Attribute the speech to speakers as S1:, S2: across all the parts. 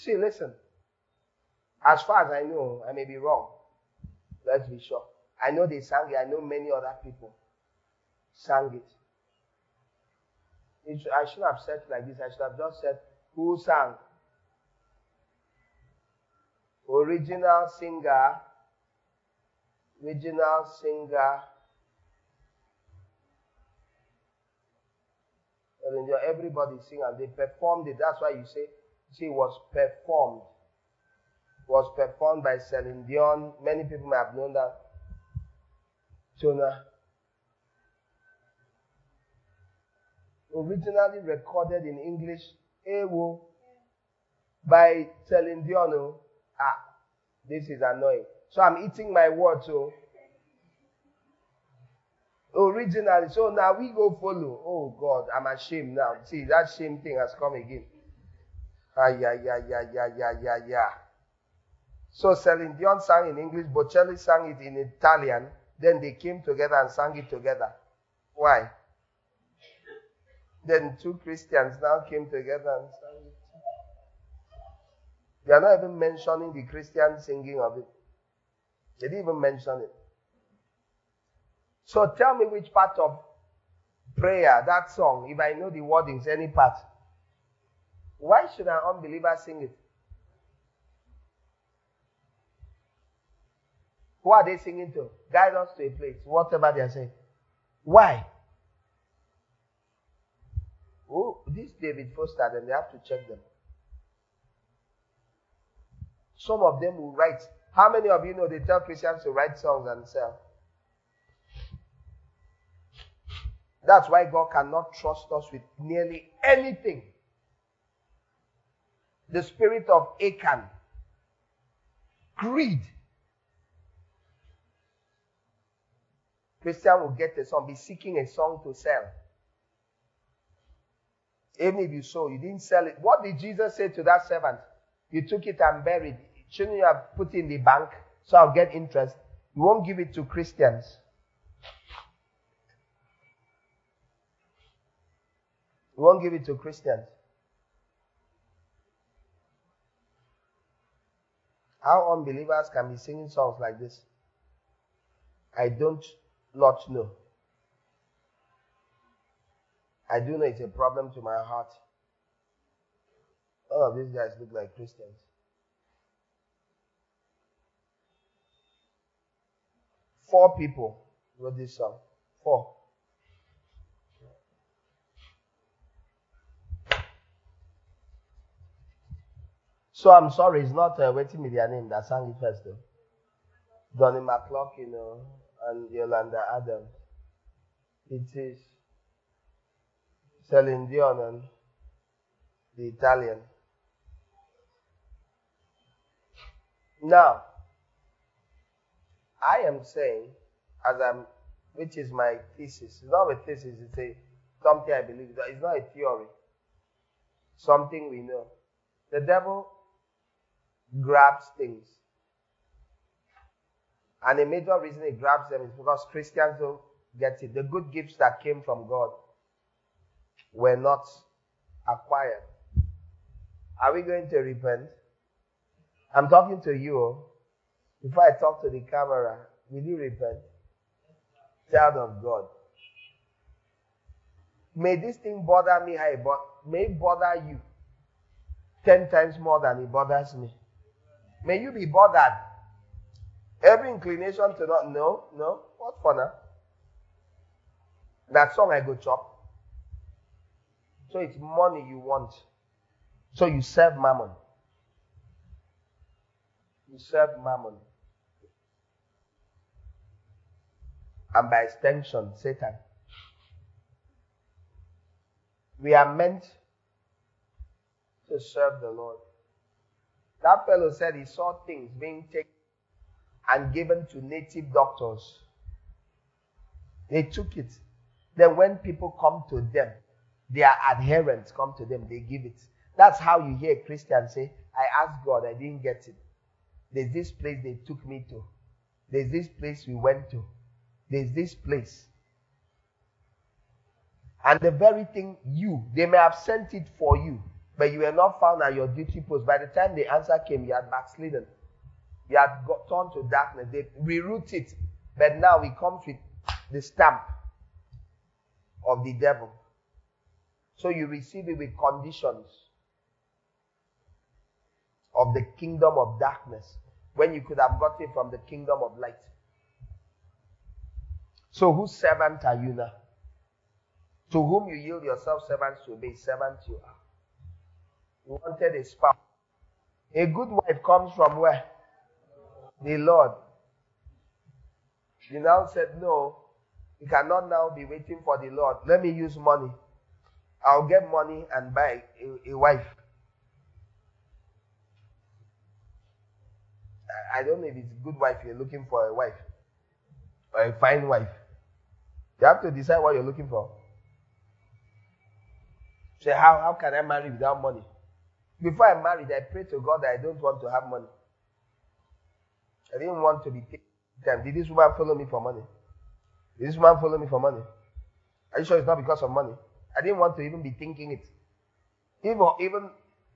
S1: See, listen. As far as I know, I may be wrong. Let's be sure. I know they sang it. I know many other people sang it. I shouldn't have said it like this. I should have just said, who sang? Original singer. Everybody sing and they performed it. That's why you say, it was performed. It was performed by Celine Dion. Many people may have known that. Jonah. Originally recorded in English, Ewo, by Celine Dion. This is annoying. So I'm eating my words. Originally, so now we go follow. Oh God, I'm ashamed now. See, that shame thing has come again. Yeah. So Celine Dion sang in English, Bocelli sang it in Italian. Then they came together and sang it together. Why? Then two Christians now came together and sang it. They are not even mentioning the Christian singing of it. They didn't even mention it. So tell me which part of prayer, that song, if I know the wordings, any part. Why should an unbeliever sing it? Who are they singing to? Guide us to a place, whatever they are saying. Why? Oh, this David Foster, then they have to check them. Some of them will write. How many of you know they tell Christians to write songs and sell? That's why God cannot trust us with nearly anything. The spirit of Achan, greed. Christian will get a song, be seeking a song to sell. Even if you sold, you didn't sell it. What did Jesus say to that servant? You took it and buried. Shouldn't you have put it in the bank so I'll get interest? You won't give it to Christians. You won't give it to Christians. How unbelievers can be singing songs like this? I don't not know. I do know it's a problem to my heart. All of these guys look like Christians. 4 people wrote this song. 4. So I'm sorry, it's not Waiting Me their name that sang it first though. Donnie McCloskey, and Yolanda Adams. It is Celine Dion and the Italian. Now, I am saying, which is my thesis. It's not a thesis, it's something I believe. It's not a theory. Something we know. The devil grabs things. And a major reason he grabs them is because Christians don't get it. The good gifts that came from God were not acquired. Are we going to repent? I'm talking to you. Before I talk to the camera, will you repent? Child of God. May this thing bother me may it bother you 10 times more than it bothers me. May you be bothered. Every inclination to not know. What for now? That song I go chop. So it's money you want. So you serve mammon. You serve mammon. And by extension, Satan. We are meant to serve the Lord. That fellow said he saw things being taken and given to native doctors. They took it. Then when people come to them, their adherents come to them, they give it. That's how you hear Christians say, I asked God, I didn't get it. There's this place they took me to. There's this place we went to. There's this place. And the very thing they may have sent it for you. but you were not found at your duty post. By the time the answer came, you had backslidden. You had turned to darkness. They reroute it, but now it comes with the stamp of the devil. So you receive it with conditions of the kingdom of darkness, when you could have got it from the kingdom of light. So whose servant are you now? To whom you yield yourself servants to obey, servant you are. You wanted a spouse. A good wife comes from where? The Lord. You now said, no, you cannot now be waiting for the Lord. Let me use money. I'll get money and buy a wife. I don't know if it's a good wife you're looking for, a wife or a fine wife. You have to decide what you're looking for. Say, how can I marry without money? Before I married, I prayed to God that I don't want to have money. I didn't want to be taken. Did this woman follow me for money? Did this woman follow me for money? Are you sure it's not because of money? I didn't want to even be thinking it. Even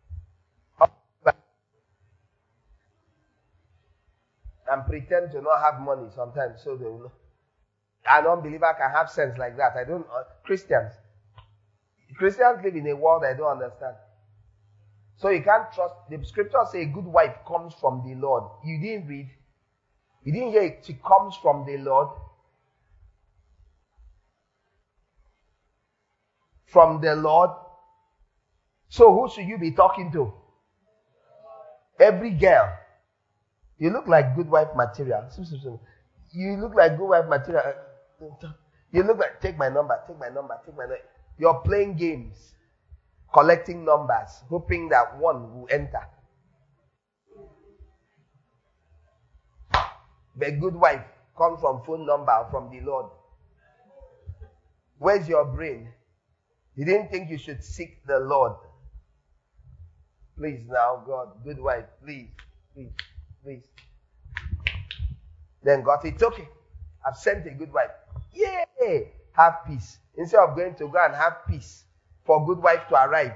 S1: and pretend to not have money sometimes, so they will know. An unbeliever can have sense like that. I don't. Christians live in a world I don't understand. So you can't trust. The scripture says a good wife comes from the Lord. You didn't read. You didn't hear it. She comes from the Lord. From the Lord. So who should you be talking to? Every girl. You look like good wife material. You look like good wife material. You look like, take my number. You're playing games, collecting numbers, hoping that one will enter. The good wife comes from phone number from the Lord. Where's your brain? You didn't think you should seek the Lord. Please now, God, good wife, please. Then God said, it's okay. I've sent a good wife. Yay! Have peace. Instead of going to go and have peace for good wife to arrive.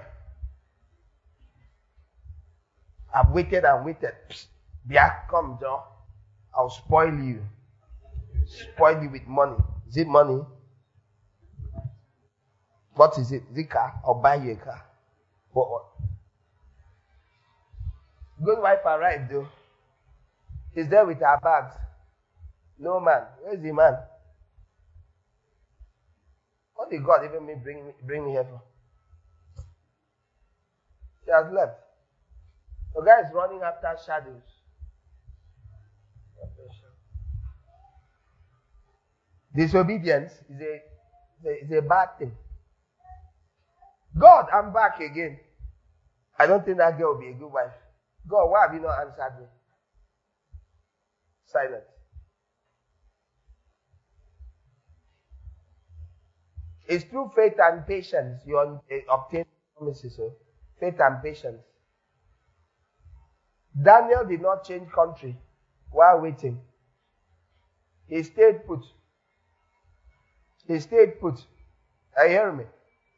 S1: I've waited and waited. Bia, come, John. I'll spoil you. Spoil you with money. Is it money? What is it? Is it car? I'll buy you a car. What? Good wife arrived though. She's there with her bags. No man. Where's the man? What did God even bring me here for? She has left. The guy is running after shadows. Disobedience is a bad thing. God, I'm back again. I don't think that girl will be a good wife. God, why have you not answered me? Silence. It's through faith and patience you obtain promises. So faith and patience. Daniel did not change country while waiting. He stayed put. Are you hearing me?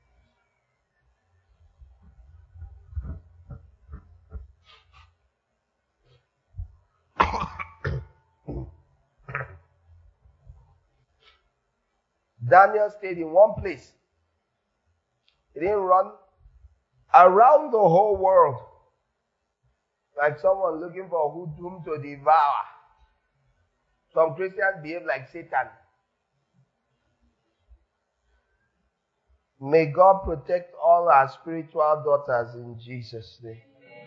S1: Daniel stayed in one place. He didn't run around the whole world like someone looking for whom to devour. Some Christians behave like Satan. May God protect all our spiritual daughters in Jesus' name.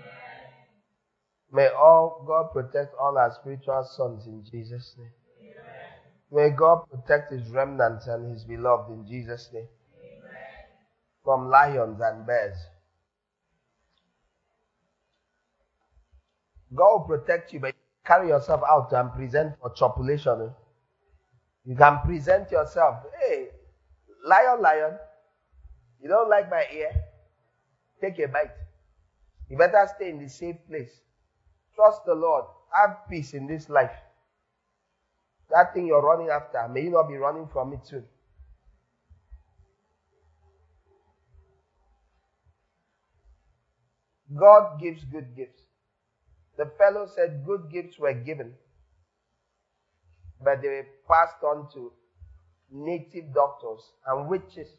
S1: May God protect all our spiritual sons in Jesus' name. May God protect His remnants and His beloved in Jesus' name. From lions and bears. God will protect you, but carry yourself out and present for chopulation. You can present yourself. Hey, lion. You don't like my ear? Take a bite. You better stay in the safe place. Trust the Lord. Have peace in this life. That thing you're running after, may you not be running from it soon. God gives good gifts. The fellow said good gifts were given, but they were passed on to native doctors and witches.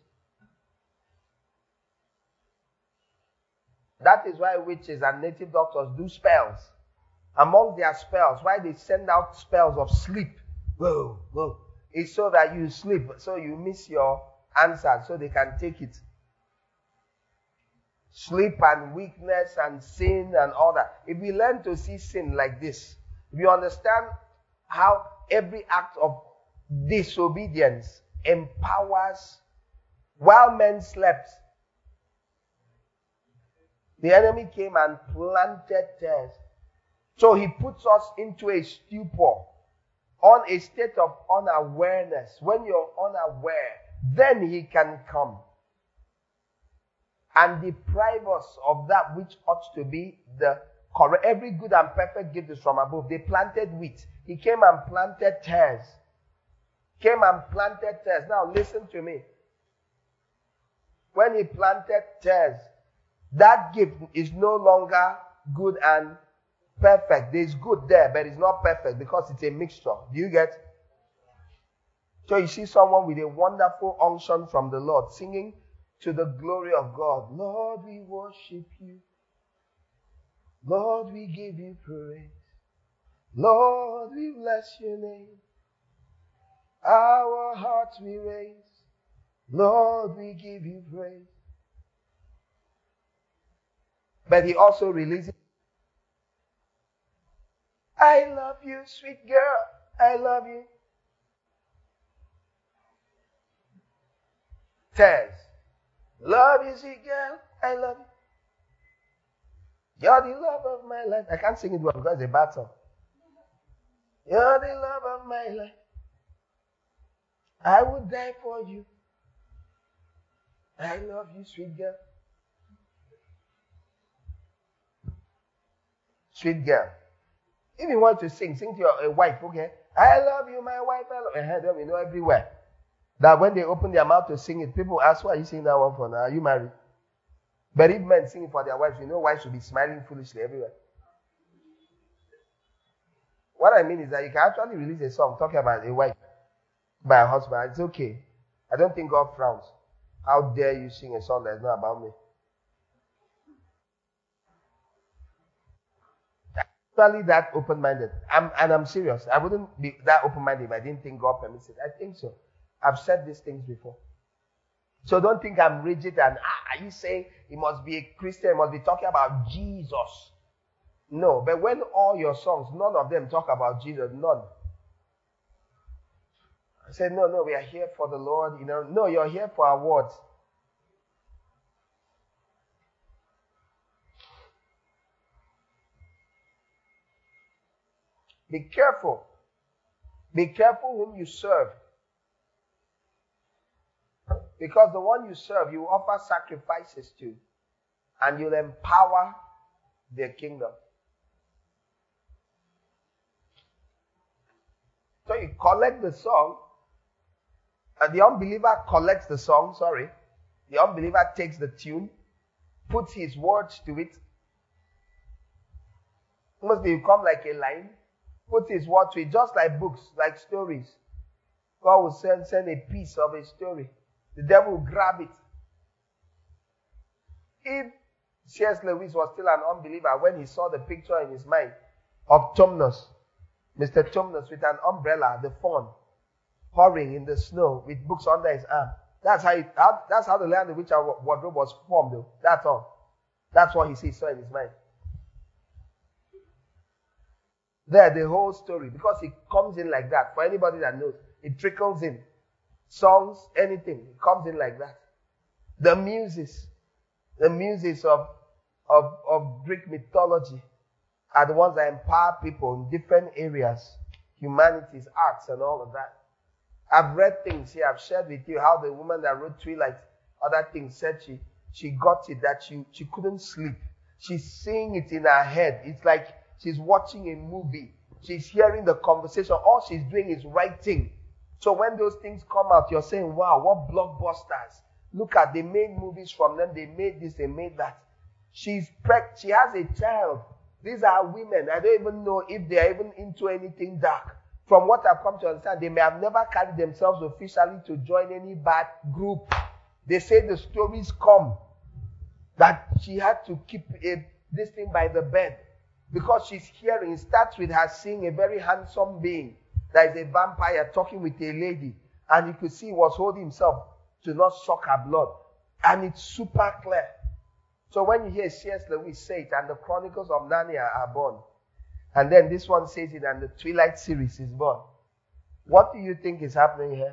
S1: That is why witches and native doctors do spells. Among their spells, why they send out spells of sleep. Whoa, whoa. It's so that you sleep, so you miss your answer, so they can take it. Sleep and weakness and sin and all that. If we learn to see sin like this, if you understand how every act of disobedience empowers, while men slept, the enemy came and planted tares. So he puts us into a stupor, on a state of unawareness. When you're unaware, then he can come and deprive us of that which ought to be the correct. Every good and perfect gift is from above. They planted wheat. He came and planted tares. Now listen to me. When he planted tares, that gift is no longer good and perfect. There's good there, but it's not perfect because it's a mixture. Do you get? So you see someone with a wonderful unction from the Lord singing to the glory of God. Lord, we worship you. Lord, we give you praise. Lord, we bless your name. Our hearts we raise. Lord, we give you praise. But he also releases, I love you, sweet girl. I love you. Tares. Love you, sweet girl. I love you. You're the love of my life. I can't sing it well because it's a bad song. You're the love of my life. I would die for you. I love you, sweet girl. Sweet girl. If you want to sing to your wife, okay? I love you, my wife. I love you. You know everywhere. That when they open their mouth to sing it, people ask, why are you singing that one for now? Are you married? But if men sing it for their wives, you know wives should be smiling foolishly everywhere. What I mean is that you can actually release a song talking about a wife by a husband. It's okay. I don't think God frowns. How dare you sing a song that's not about me? Actually, that open-minded. I'm serious. I wouldn't be that open-minded if I didn't think God permits it. I think so. I've said these things before. So don't think I'm rigid and, are you saying it must be a Christian, it must be talking about Jesus? No, but when all your songs, none of them talk about Jesus, none. I said, no, we are here for the Lord. No, you're here for awards. Be careful. Be careful whom you serve. Because the one you serve, you offer sacrifices to. And you'll empower their kingdom. So you collect the song. And the unbeliever collects the song, The unbeliever takes the tune, puts his words to it. Must be come like a line. Put his word to it, just like books, like stories. God will send a piece of a story. The devil will grab it. If C.S. Lewis was still an unbeliever when he saw the picture in his mind of Tumnus, Mr. Tumnus with an umbrella, the fawn, hurrying in the snow with books under his arm. That's how the Lion, the Witch and Wardrobe was formed, though. That's all. That's what he saw in his mind. There, the whole story, because it comes in like that. For anybody that knows, it trickles in. Songs, anything, it comes in like that. The muses of Greek mythology are the ones that empower people in different areas, humanities, arts, and all of that. I've read things here. I've shared with you how the woman that wrote Twilight, other things, said she got it that she couldn't sleep. She's seeing it in her head. It's like she's watching a movie. She's hearing the conversation. All she's doing is writing. So when those things come out, you're saying, wow, what blockbusters. Look at, they made movies from them. They made this, they made that. She's pregnant. She has a child. These are women. I don't even know if they are even into anything dark. From what I've come to understand, they may have never carried themselves officially to join any bad group. They say the stories come that she had to keep this thing by the bed because she's hearing. It starts with her seeing a very handsome being that is a vampire talking with a lady, and you could see he was holding himself to not suck her blood, and it's super clear. So when you hear C.S. Lewis say it, and the Chronicles of Narnia are born, and then this one says it, and the Twilight series is born, what do you think is happening here?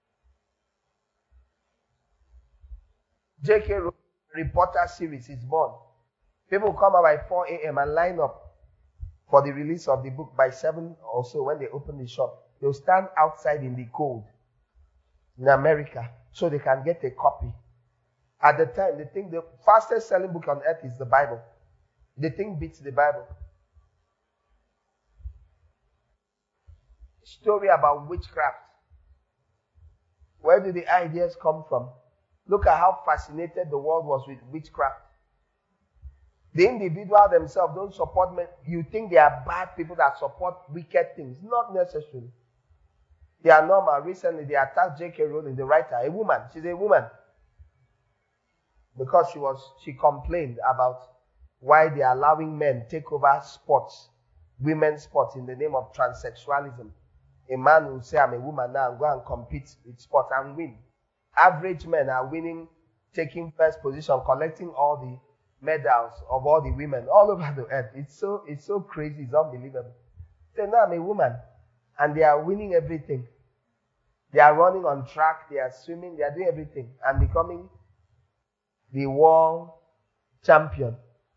S1: J.K. Rowling Harry Potter series is born. People come out by 4 a.m. and line up for the release of the book by 7 or so when they open the shop. They'll stand outside in the cold in America so they can get a copy. At the time, they think the fastest selling book on earth is the Bible. They think beats the Bible. Story about witchcraft. Where do the ideas come from? Look at how fascinated the world was with witchcraft. The individual themselves don't support men. You think they are bad people that support wicked things. Not necessarily. They are normal. Recently, they attacked J.K. Rowling, the writer, a woman. She's a woman. Because she complained about why they are allowing men take over sports, women's sports, in the name of transsexualism. A man will say, I'm a woman now, and go and compete with sports and win. Average men are winning, taking first position, collecting all the medals of all the women all over the earth. It's so crazy, it's unbelievable. So now I'm a woman, and they are winning everything. They are running on track, they are swimming, they are doing everything, and becoming the world champion.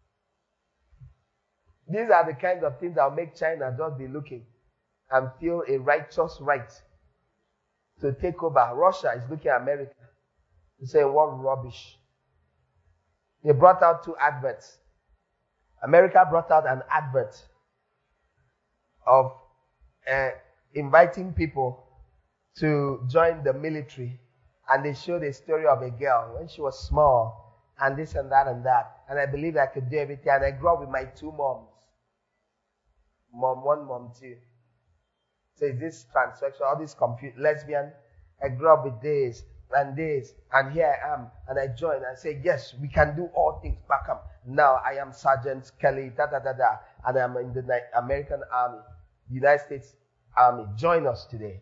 S1: These are the kinds of things that will make China just be looking and feel a righteous right to take over. Russia is looking at America and saying, what rubbish. They brought out 2 adverts. America brought out an advert of inviting people to join the military, and they showed a story of a girl when she was small, and this and that and that. And I believed I could do everything. And I grew up with my 2 moms. Mom 1, mom 2. So is this transsexual, all this lesbian? I grew up with this, and here I am. And I joined and say, yes, we can do all things. Back up. Now I am Sergeant Kelly, and I'm in the American Army, United States Army. Join us today.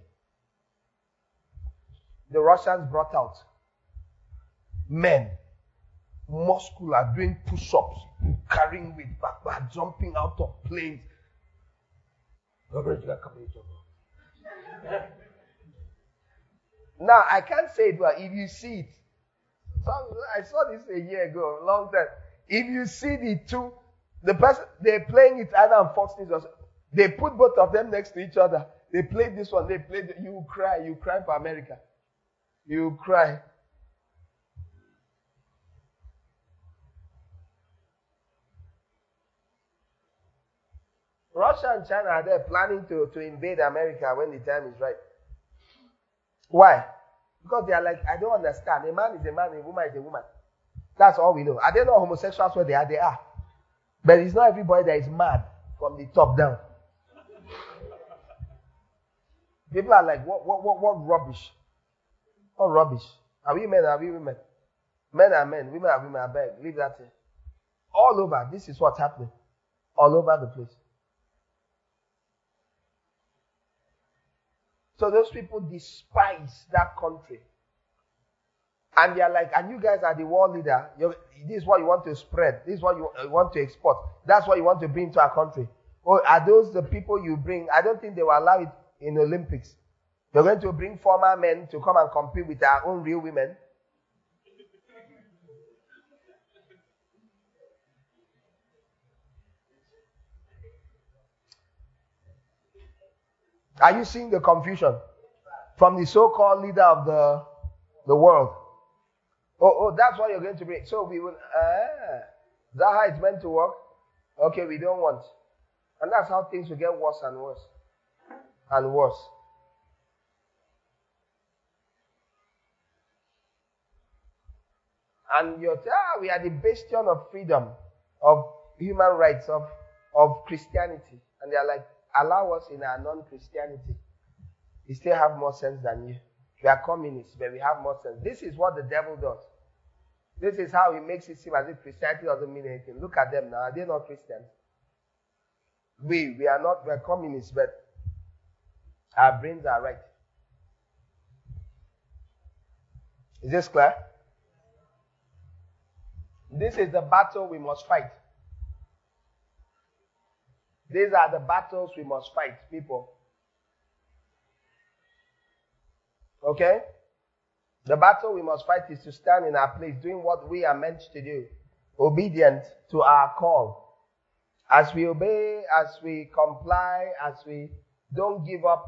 S1: The Russians brought out men, muscular, doing push-ups, carrying weight, back, jumping out of planes. Now, I can't say it, but if you see it, I saw this a year ago, a long time. If you see the person, they're playing it either on Fox News or they put both of them next to each other. They played this one, you cry for America. You cry. Russia and China are there planning to invade America when the time is right. Why? Because they are like, I don't understand. A man is a man, a woman is a woman. That's all we know. Are they not homosexuals where they are? They are. But it's not everybody that is mad from the top down. People are like, what rubbish? What rubbish? Are we men? Are we women? Men are men. Women are women. I beg. Leave that here. All over. This is what's happening. All over the place. So those people despise that country. And they are like, and you guys are the world leader. This is what you want to spread. This is what you want to export. That's what you want to bring to our country. Or are those the people you bring? I don't think they will allow it in the Olympics. You're going to bring former men to come and compete with our own real women. Are you seeing the confusion from the so-called leader of the world? Oh, that's what you're going to bring. So we will, is that how it's meant to work? Okay, we don't want. And that's how things will get worse and worse. And worse. And you're we are the bastion of freedom. of human rights, of Christianity. And they're like, allow us in our non-Christianity. We still have more sense than you. We are communists, but we have more sense. This is what the devil does. This is how he makes it seem as if Christianity doesn't mean anything. Look at them now. Are they not Christians? We are not, we're communists, but our brains are right. Is this clear? This is the battle we must fight. These are the battles we must fight, people. Okay? The battle we must fight is to stand in our place, doing what we are meant to do, obedient to our call. As we obey, as we comply, as we don't give up,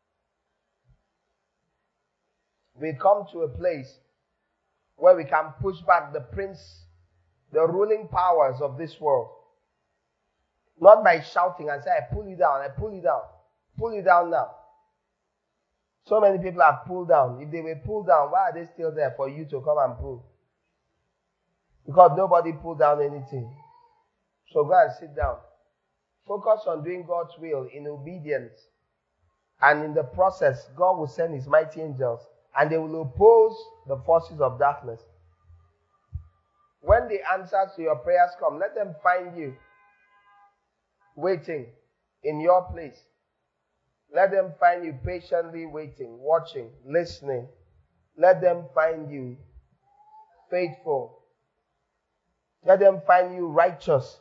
S1: we come to a place where we can push back the ruling powers of this world. Not by shouting and say, I pull you down, I pull you down. Pull you down now. So many people have pulled down. If they were pulled down, why are they still there for you to come and pull? Because nobody pulled down anything. So go and sit down. Focus on doing God's will in obedience. And in the process, God will send His mighty angels and they will oppose the forces of darkness. When the answers to your prayers come, let them find you waiting in your place. Let them find you patiently waiting, watching, listening. Let them find you faithful. Let them find you righteous.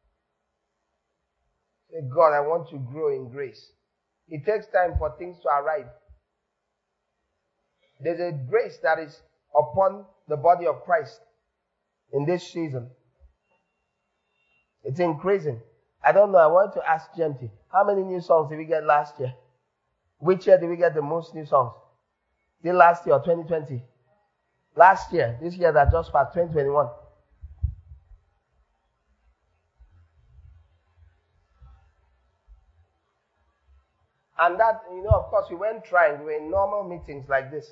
S1: Say, God, I want to grow in grace. It takes time for things to arrive. There's a grace that is upon the body of Christ in this season. It's increasing. I don't know. I want to ask Jemty, how many new songs did we get last year? Which year did we get the most new songs? Did last year or 2020? Last year. This year that just passed, 2021. And that, of course, we weren't trying. We were in normal meetings like this.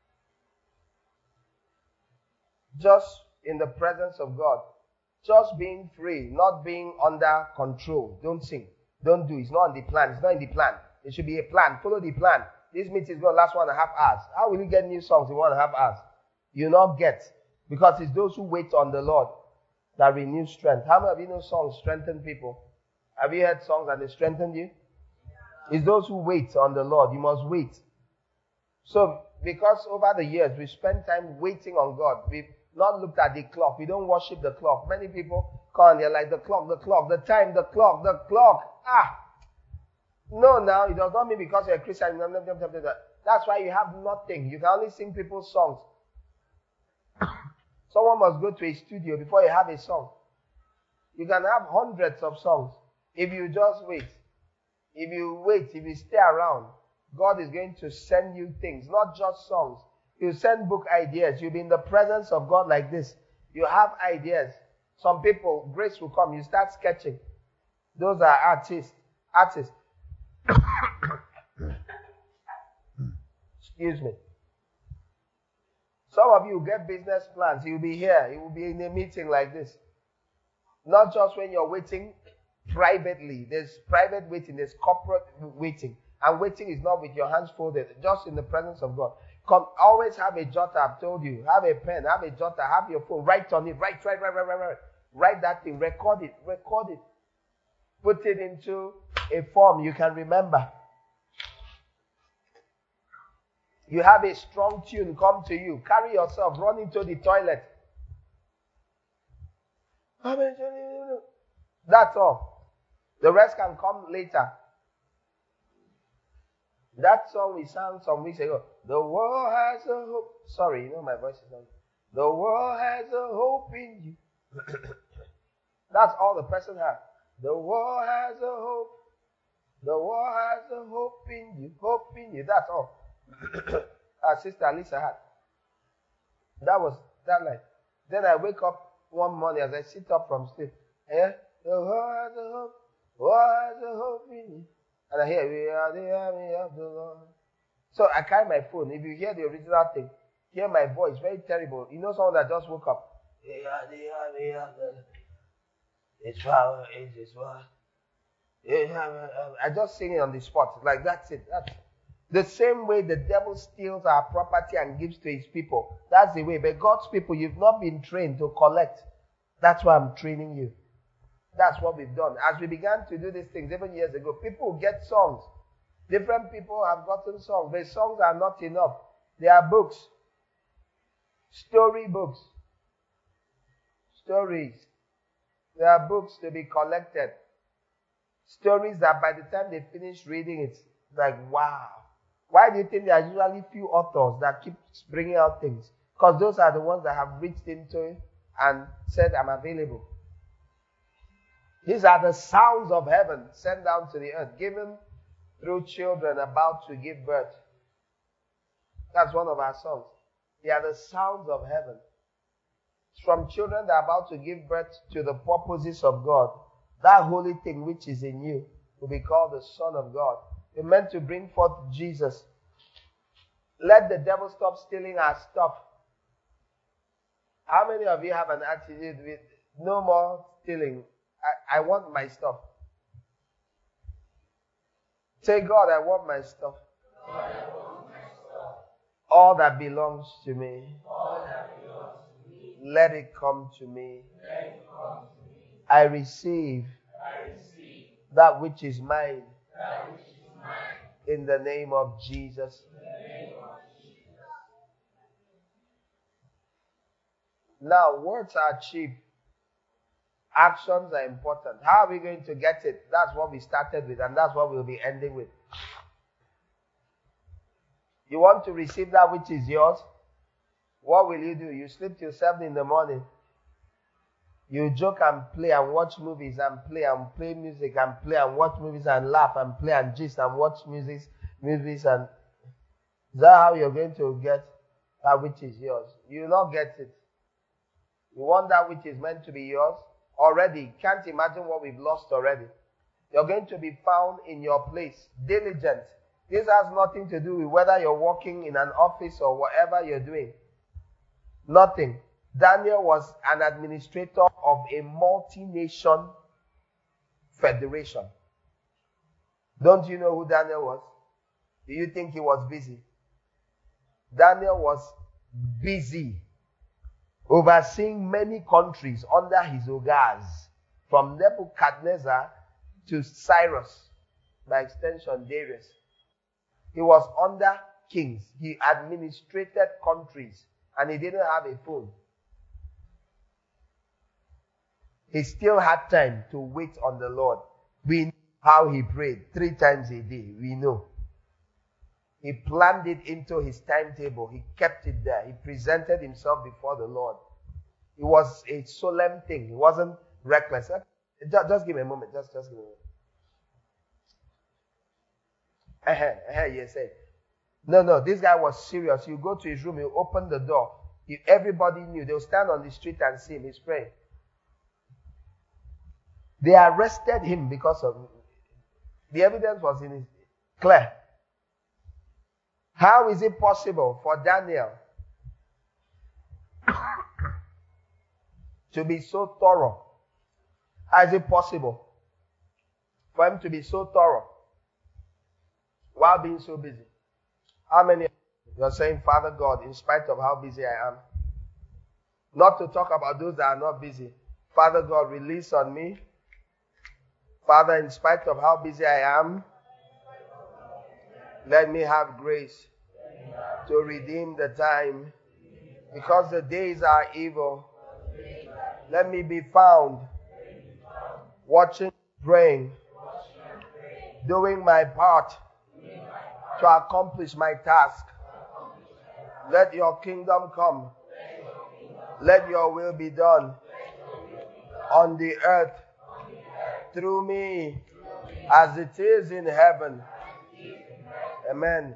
S1: Just in the presence of God. Just being free, not being under control. Don't sing. Don't do. It's not on the plan. It's not in the plan. It should be a plan. Follow the plan. This meeting is going to last 1.5 hours. How will you get new songs in 1.5 hours? You not get. Because it's those who wait on the Lord that renew strength. How many of you know songs strengthen people? Have you heard songs that they strengthened you? It's those who wait on the Lord. You must wait. So, because over the years we spent time waiting on God, we've not looked at the clock. We don't worship the clock. Many people come and they're like, the clock, the time, the clock. No, now, it does not mean because you're a Christian. That's why you have nothing. You can only sing people's songs. Someone must go to a studio before you have a song. You can have hundreds of songs if you just wait. If you wait, if you stay around, God is going to send you things, not just songs. He'll send book ideas. You'll be in the presence of God like this. You have ideas. Some people, grace will come. You start sketching. Those are artists. Excuse me. Some of you get business plans. You'll be here. You will be in a meeting like this. Not just when you're waiting privately. There's private waiting. There's corporate waiting. And waiting is not with your hands folded. Just in the presence of God. Come, always have a jotter. I've told you. Have a pen. Have a jotter. Have your phone. Write on it. Write. Write that thing. Record it. Put it into a form you can remember. You have a strong tune come to you. Carry yourself. Run into the toilet. That's all. The rest can come later. That song we sang some weeks ago. The world has a hope. Sorry, my voice is on. The world has a hope in you. That's all the person has. The world has a hope. The world has a hope in you. Hope in you. That's all. Our sister Lisa had. That was that night. Then I wake up one morning as I sit up from sleep. The world has a hope. The world has a hope in you. And I hear, we are the army of the Lord. So I carry my phone. If you hear the original thing, hear my voice, very terrible. You know someone that just woke up. We are the army of the Lord. It's power, it's what. I just sing it on the spot. Like, that's it. That's the same way the devil steals our property and gives to his people. That's the way. But God's people, you've not been trained to collect. That's why I'm training you. That's what we've done. As we began to do these things 7 years ago, people get songs. Different people have gotten songs. But songs are not enough. They are books. Story books. Stories. There are books to be collected. Stories that by the time they finish reading it, it's like, wow. Why do you think there are usually few authors that keep bringing out things? Because those are the ones that have reached into it and said, I'm available. These are the sounds of heaven sent down to the earth, given through children about to give birth. That's one of our songs. They are the sounds of heaven. It's from children that are about to give birth to the purposes of God. That holy thing which is in you will be called the Son of God. We're meant to bring forth Jesus. Let the devil stop stealing our stuff. How many of you have an attitude with no more stealing? I want my stuff. Say, God, I want my stuff.
S2: God, I want my stuff.
S1: All that belongs to me.
S2: All that belongs to me.
S1: Let it come to me.
S2: Let it come to me.
S1: I receive that which is mine.
S2: That which is mine.
S1: In the name of Jesus.
S2: In the name of Jesus.
S1: Now, words are cheap. Actions are important. How are we going to get it? That's what we started with, and that's what we'll be ending with. You want to receive that which is yours? What will you do? You sleep till 7 in the morning. You joke and play and watch movies and play music and play and watch movies and laugh and play and gist and watch movies and is that how you're going to get that which is yours? You will not get it. You want that which is meant to be yours already. Can't imagine what we've lost already. You're going to be found in your place, diligent. This has nothing to do with whether you're working in an office or whatever you're doing. Nothing. Daniel was an administrator of a multi-nation federation. Don't you know who Daniel was? Do you think he was busy? Daniel was busy overseeing many countries under his ogars, from Nebuchadnezzar to Cyrus, by extension Darius. He was under kings. He administrated countries, and he didn't have a phone. He still had time to wait on the Lord. We know how he prayed 3 times a day. We know. He planned it into his timetable. He kept it there. He presented himself before the Lord. It was a solemn thing. It wasn't reckless. Just give me a moment. Just give me a moment. Yes, sir. No. This guy was serious. You go to his room, you open the door. Everybody knew. They'll stand on the street and see him. He's praying. They arrested him because of the evidence was in his clear. How is it possible for Daniel to be so thorough? How is it possible for him to be so thorough while being so busy? How many of you are saying, Father God, in spite of how busy I am? Not to talk about those that are not busy. Father God, release on me. Father, in spite of how busy I am, let me have grace to redeem the time, because the days are evil. Let me be found watching, praying, doing my part to accomplish my task. Let your kingdom come. Let your will be done on the earth through me as it is in heaven. Amen.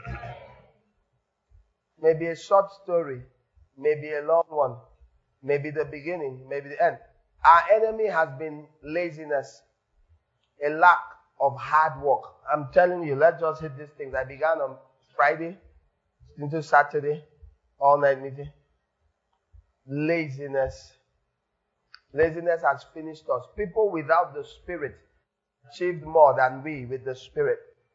S1: Maybe a short story, maybe a long one, maybe the beginning, maybe the end. Our enemy has been laziness, a lack of hard work. I'm telling you, let's just hit these things. I began on Friday into Saturday, all night meeting. Laziness. Laziness has finished us. People without the Spirit achieved more than we with the Spirit.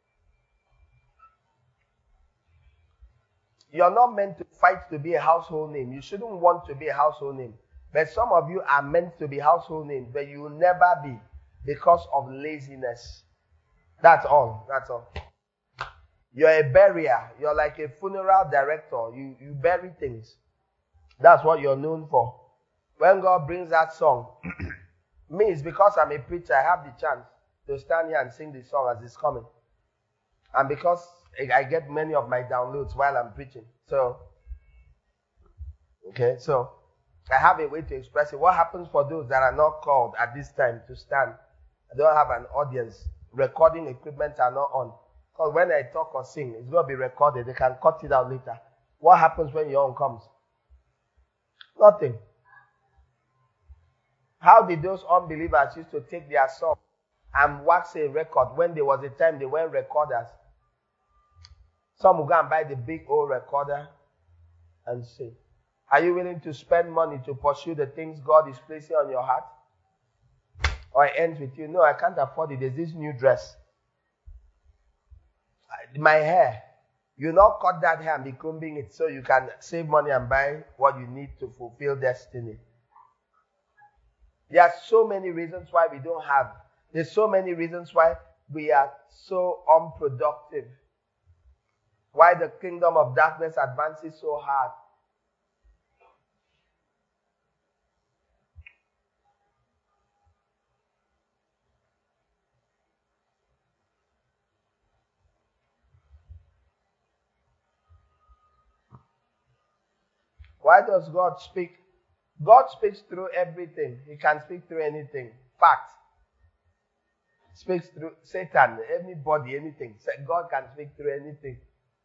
S1: You're not meant to fight to be a household name. You shouldn't want to be a household name. But some of you are meant to be household names, but you will never be because of laziness. That's all. That's all. You're a burier. You're like a funeral director. You bury things. That's what you're known for. When God brings that song, me, it's because I'm a preacher, I have the chance to stand here and sing the song as it's coming. And because I get many of my downloads while I'm preaching. So I have a way to express it. What happens for those that are not called at this time to stand? I don't have an audience. Recording equipment are not on. Because when I talk or sing, it's going to be recorded. They can cut it out later. What happens when your own comes? Nothing. How did those unbelievers used to take their song and wax a record when there was a time they weren't recorders? Some will go and buy the big old recorder and sing. Are you willing to spend money to pursue the things God is placing on your heart? Or it ends with you, no, I can't afford it. There's this new dress. My hair. You not cut that hair and be combing it so you can save money and buy what you need to fulfill destiny. There are so many reasons why we don't have. There's so many reasons why we are so unproductive. Why the kingdom of darkness advances so hard. Why does God speak? God speaks through everything. He can speak through anything. Fact. Speaks through Satan, anybody, anything. God can speak through anything.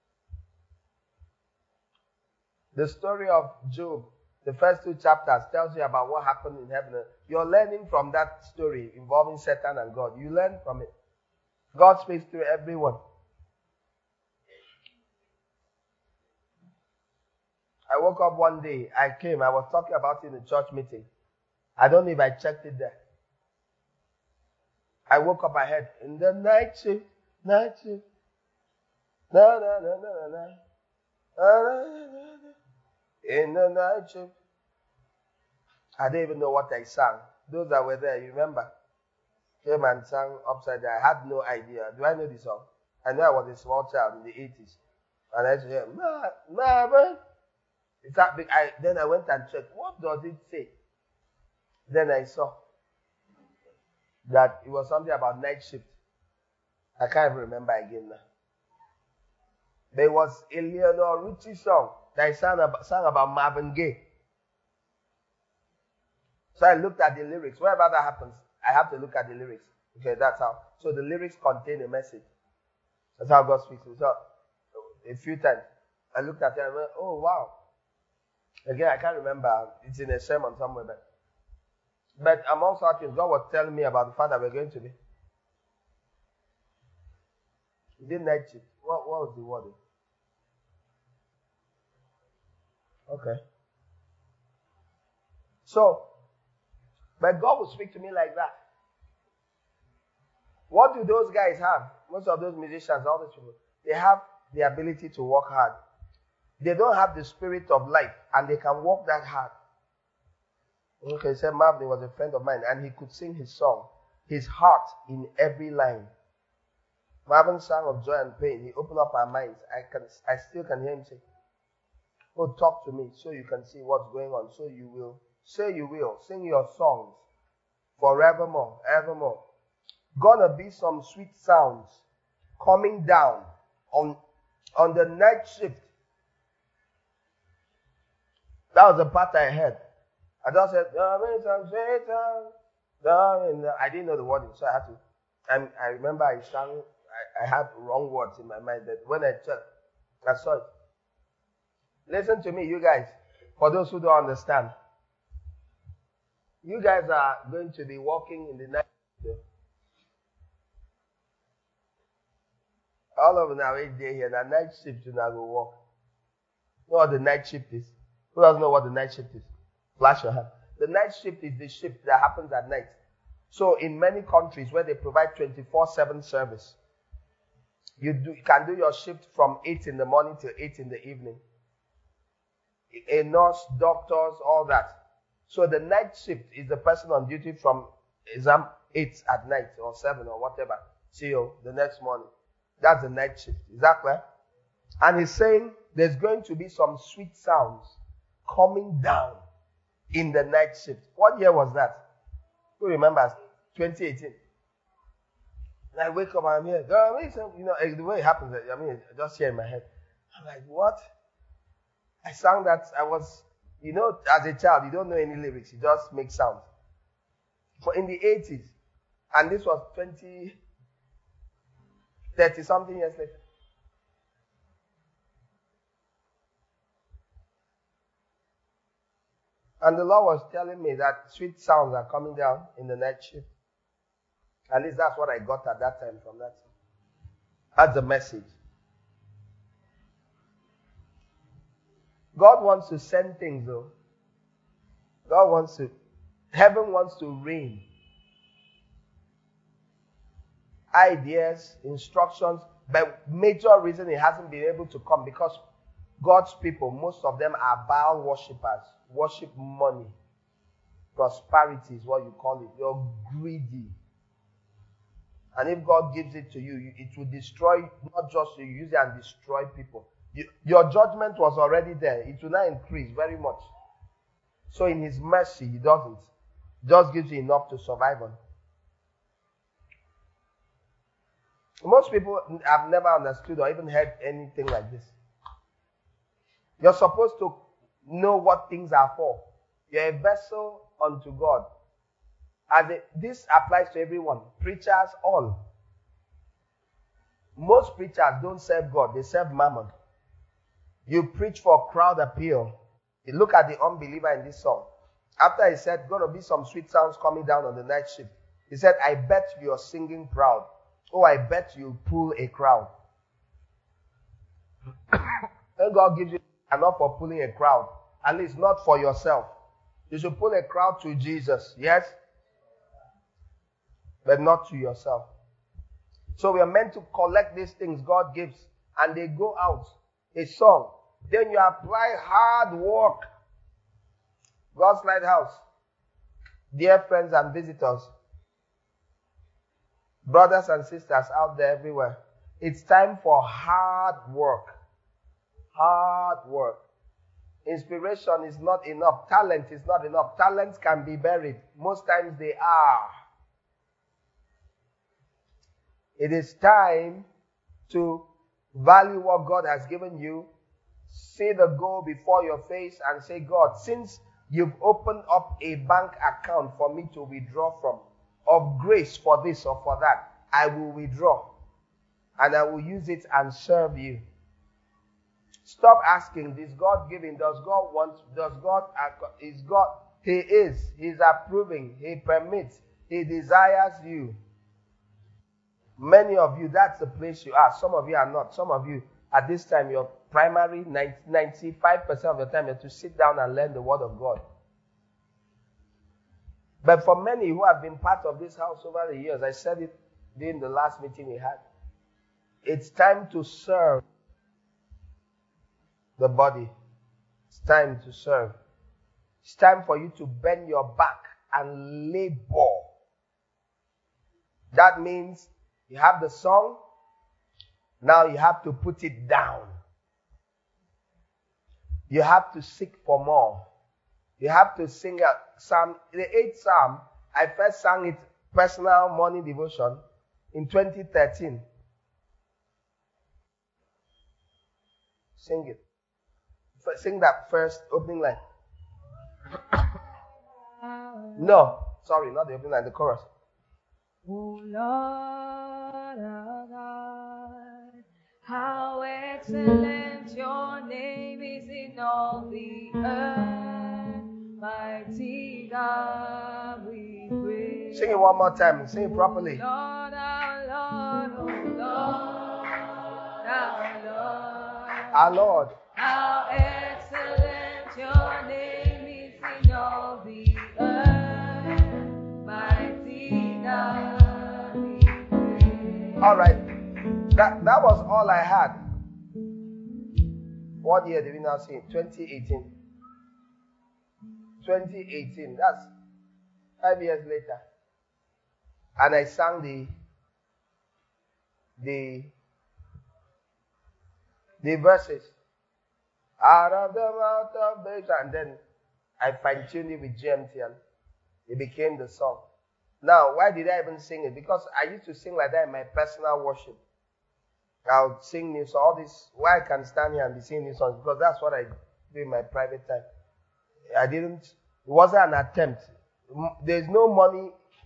S1: The story of Job, the first 2 chapters, tells you about what happened in heaven. You're learning from that story involving Satan and God. You learn from it. God speaks through everyone. I woke up one day, I was talking about it in a church meeting. I don't know if I checked it there. I woke up, I heard, in the night shift, na na na na na na, in the night shift. I didn't even know what I sang. Those that were there, you remember? Came and sang upside down. I had no idea. Do I know the song? I know I was a small child in the 80s. And I used to hear, Marvin. It's that big. Then I went and checked. What does it say? Then I saw that it was something about night shift. I can't even remember again now. There was a Leonore Richie song that I sang about Marvin Gaye. So I looked at the lyrics. Wherever that happens, I have to look at the lyrics. Okay, that's how. So the lyrics contain a message. That's how God speaks. So a few times I looked at it and went, oh wow. Again, I can't remember. It's in a sermon somewhere. But amongst other things, God was telling me about the fact that we're going to be. He did night shift. What was the word? Okay. So, but God will speak to me like that. What do those guys have? Most of those musicians, all those people, they have the ability to work hard. They don't have the spirit of life, and they can work that hard. Okay, he said Marvin was a friend of mine, and he could sing his song, his heart in every line. Marvin sang of joy and pain. He opened up our minds. I still can hear him say, "Oh, talk to me, so you can see what's going on. So you will sing your songs forevermore, evermore." Gonna be some sweet sounds coming down on the night shift. That was the part I heard. I just said, I didn't know the word, so I had to. I remember I sang, I had wrong words in my mind, but when I checked, I saw it. Listen to me, you guys, for those who don't understand. You guys are going to be walking in the night. All of them are day here, the night shift, you now go walk. You know what the night shift is? Who doesn't know what the night shift is? Flash your hand. The night shift is the shift that happens at night. So in many countries where they provide 24/7 service, you can do your shift from 8 in the morning till 8 in the evening. A nurse, doctors, all that. So the night shift is the person on duty from exam 8 at night or 7 or whatever till the next morning. That's the night shift. Is that clear? And he's saying there's going to be some sweet sounds coming down in the night shift. What year was that? Who remembers? 2018. And I wake up and I'm here. The way it happens, just here in my head. I'm like, what? I sang that. I was, as a child, you don't know any lyrics. You just make sounds. But in the 80s, and this was 30 something years later. And the Lord was telling me that sweet sounds are coming down in the night shift. At least that's what I got at that time from that. That's the message. God wants to send things though. Heaven wants to rain. Ideas, instructions, but major reason it hasn't been able to come because God's people, most of them are Baal worshippers, worship money. Prosperity is what you call it. You're greedy. And if God gives it to you, it will destroy, not just you, use it and destroy people. Your judgment was already there. It will not increase very much. So in His mercy, He doesn't. Just gives you enough to survive on. Most people have never understood or even heard anything like this. You're supposed to know what things are for. You're a vessel unto God. This applies to everyone. Preachers, all. Most preachers don't serve God. They serve mammon. You preach for crowd appeal. You look at the unbeliever in this song. After he said, going to be some sweet sounds coming down on the night shift. He said, I bet you're singing proud. Oh, I bet you pull a crowd. And God gives you enough for pulling a crowd. At least not for yourself. You should pull a crowd to Jesus. Yes? But not to yourself. So we are meant to collect these things God gives. And they go out. A song. Then you apply hard work. God's Lighthouse. Dear friends and visitors. Brothers and sisters out there everywhere. It's time for hard work. Hard work. Inspiration is not enough. Talent is not enough. Talents can be buried. Most times they are. It is time to value what God has given you. See the goal before your face and say, God, since you've opened up a bank account for me to withdraw from, of grace for this or for that, I will withdraw. And I will use it and serve you. Stop asking, is God giving? Does God want? Does God? Is God? He is. He's approving. He permits. He desires you. Many of you, that's the place you are. Some of you are not. Some of you, at this time, your primary 95% of your time is to sit down and learn the Word of God. But for many who have been part of this house over the years, I said it during the last meeting we had, it's time to serve the body. It's time to serve. It's time for you to bend your back and labor. That means you have the song, now you have to put it down. You have to seek for more. You have to sing a psalm. The 8th Psalm, I first sang it personal morning devotion in 2013. Sing it. Sing that first opening line. No, sorry, not the opening line, the chorus.
S3: O Lord our God, how excellent your name is in all the earth, mighty God, we praise.
S1: Sing it one more time, sing it properly.
S3: Lord, our Lord, oh Lord, our Lord,
S1: Our Lord.
S3: how excellent your name is in all the
S1: All right. That was all I had. What year did we now see? 2018. 2018. That's 5 years later. And I sang the verses. Out of the mouth of babes. And then I fine-tuned it with GMT and it became the song. Now, why did I even sing it? Because I used to sing like that in my personal worship. I'll sing new songs. All this, why I can stand here and be singing new songs, because that's what I do in my private time. It wasn't an attempt. There's no money,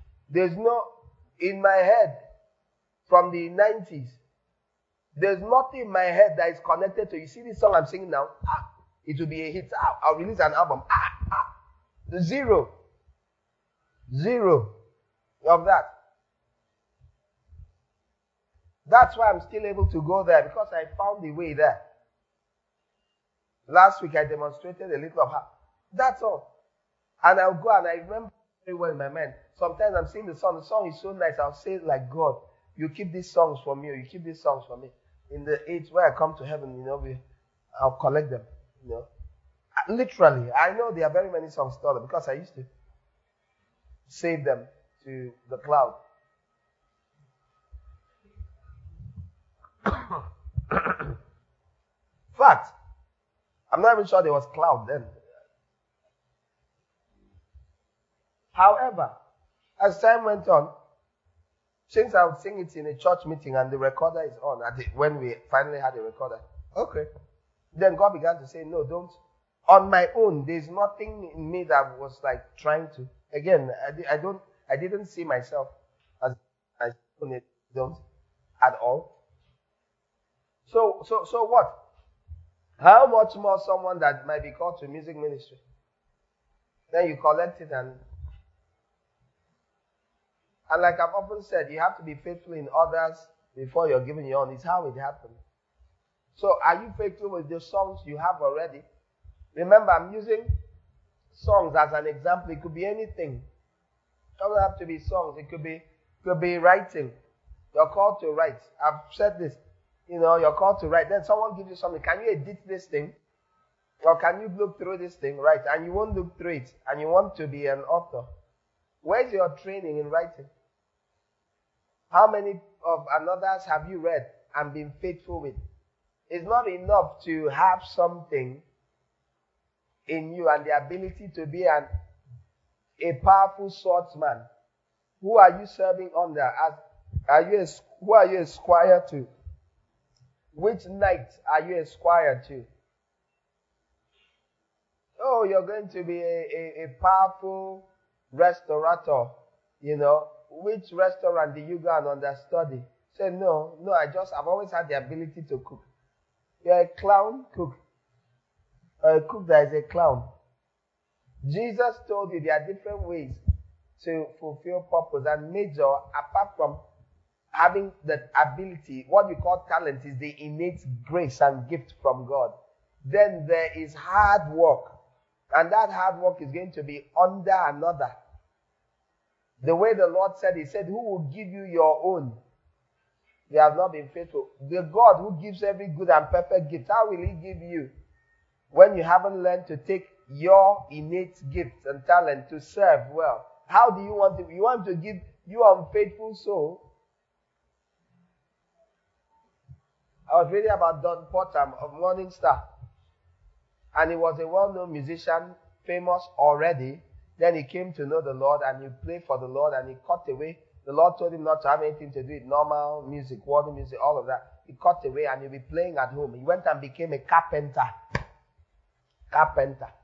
S1: in my head, from the 90s, there's nothing in my head that is connected to, you see this song I'm singing now? It will be a hit. I'll release an album. Zero of that. That's why I'm still able to go there, because I found the way there. Last week I demonstrated a little of how. That's all. And I'll go and I remember very well in my mind. Sometimes I'm singing the song is so nice, I'll say it like, God, you keep these songs for me, or you keep these songs for me. In the age where I come to heaven, I'll collect them. Literally, I know there are very many songs stored because I used to save them to the cloud. Fact, I'm not even sure there was cloud then. However, as time went on, since I would sing it in a church meeting and the recorder is on, when we finally had a recorder, okay. Then God began to say, no, don't. On my own, there's nothing in me that was like trying to. Again, I didn't see myself as I don't at all. So what? How much more someone that might be called to music ministry? Then you collect it and like I've often said, you have to be faithful in others before you're giving your own. It's how it happens. So are you faithful with the songs you have already? Remember, I'm using songs as an example. It could be anything. It doesn't have to be songs. It could be writing. You're called to write. I've said this. You're called to write. Then someone gives you something. Can you edit this thing? Or can you look through this thing? Right. And you won't look through it. And you want to be an author. Where's your training in writing? How many of others have you read and been faithful with? It's not enough to have something in you and the ability to be a powerful swordsman. Who are you serving under? Who are you a squire to? Which knight are you a squire to? Oh, you're going to be a powerful restaurateur. Which restaurant do you go and understudy? Say, no, I've always had the ability to cook. You're a clown cook. A cook that is a clown. Jesus told you there are different ways to fulfill purpose, and major, apart from having the ability, what we call talent is the innate grace and gift from God. Then there is hard work, and that hard work is going to be under another. The way the Lord said, He said, who will give you your own? They have not been faithful. The God who gives every good and perfect gift, how will He give you when you haven't learned to take your innate gifts and talent to serve well? How do you want to? You want to give you unfaithful soul? I was reading about Don Potter of Morning Star, and he was a well-known musician, famous already. Then he came to know the Lord, and he played for the Lord, and he cut away. The Lord told him not to have anything to do with normal music, world music, all of that. He cut away, and he'll be playing at home. He went and became a carpenter. Carpenter.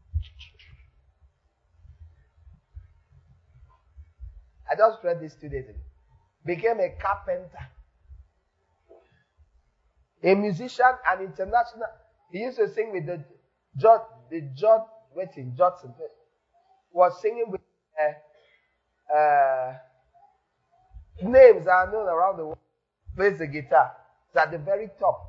S1: I just read this 2 days ago. Became a carpenter. A musician, an international. He used to sing with Judson was singing with names that are known around the world. Plays the guitar. It's at the very top.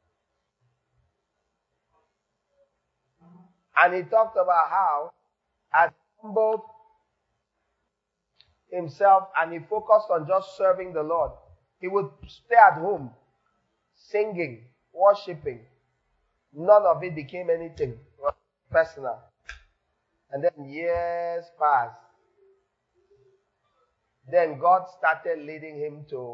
S1: And he talked about how as he humbled himself and he focused on just serving the Lord. He would stay at home, singing, worshiping. None of it became anything personal. And then years passed. Then God started leading him to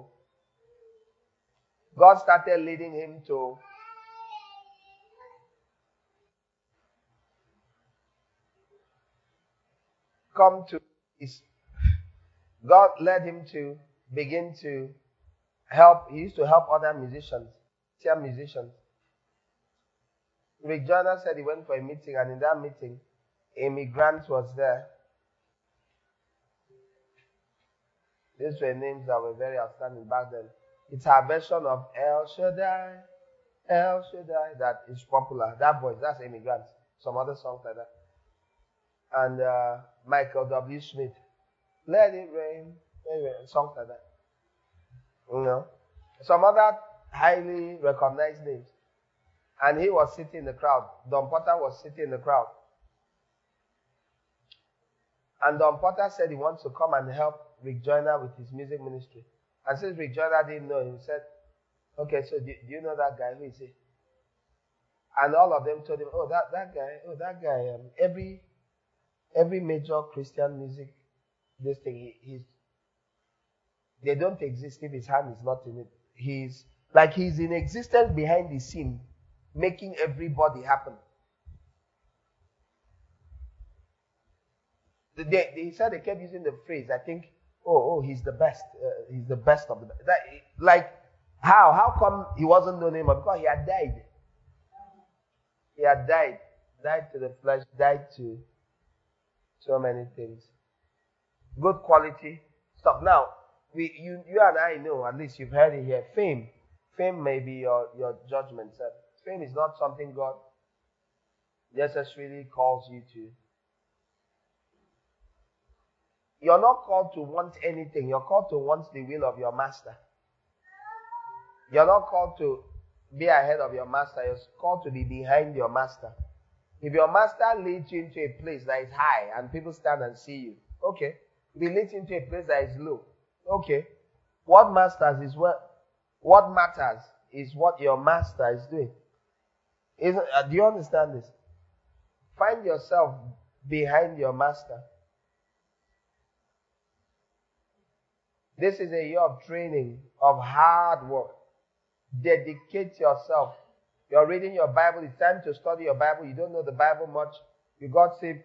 S1: come to his, God led him to begin to help. He used to help other musicians, musicians. Rick Joyner said he went for a meeting, and in that meeting, Amy Grant was there. These were names that were very outstanding back then. It's her version of El Shaddai, that is popular. That voice, that's Amy Grant. Some other songs like that. And Michael W. Smith, Let It Rain, songs like that. You know, some other highly recognized names. And he was sitting in the crowd. Don Potter was sitting in the crowd. And Don Potter said he wants to come and help Rick Joyner with his music ministry. And since Rick Joyner didn't know, he said, okay, so do you know that guy? Who is he? And all of them told him, that guy, every major Christian music, this thing, they don't exist if his hand is not in it. He's in existence behind the scene, making everybody happen. He said they kept using the phrase, I think, he's the best. He's the best of the best. How come he wasn't known anymore? Because he had died. He had died to the flesh, died to so many things. Good quality stuff. Now, you and I know, at least you've heard it here, fame may be your judgment. Fame is not something God necessarily calls you to. You're not called to want anything. You're called to want the will of your master. You're not called to be ahead of your master. You're called to be behind your master. If your master leads you into a place that is high and people stand and see you, okay. If he leads you into a place that is low, okay. What matters is what your master is doing. Do you understand this? Find yourself behind your master. This is a year of training, of hard work. Dedicate yourself. You're reading your Bible. It's time to study your Bible. You don't know the Bible much. You got saved.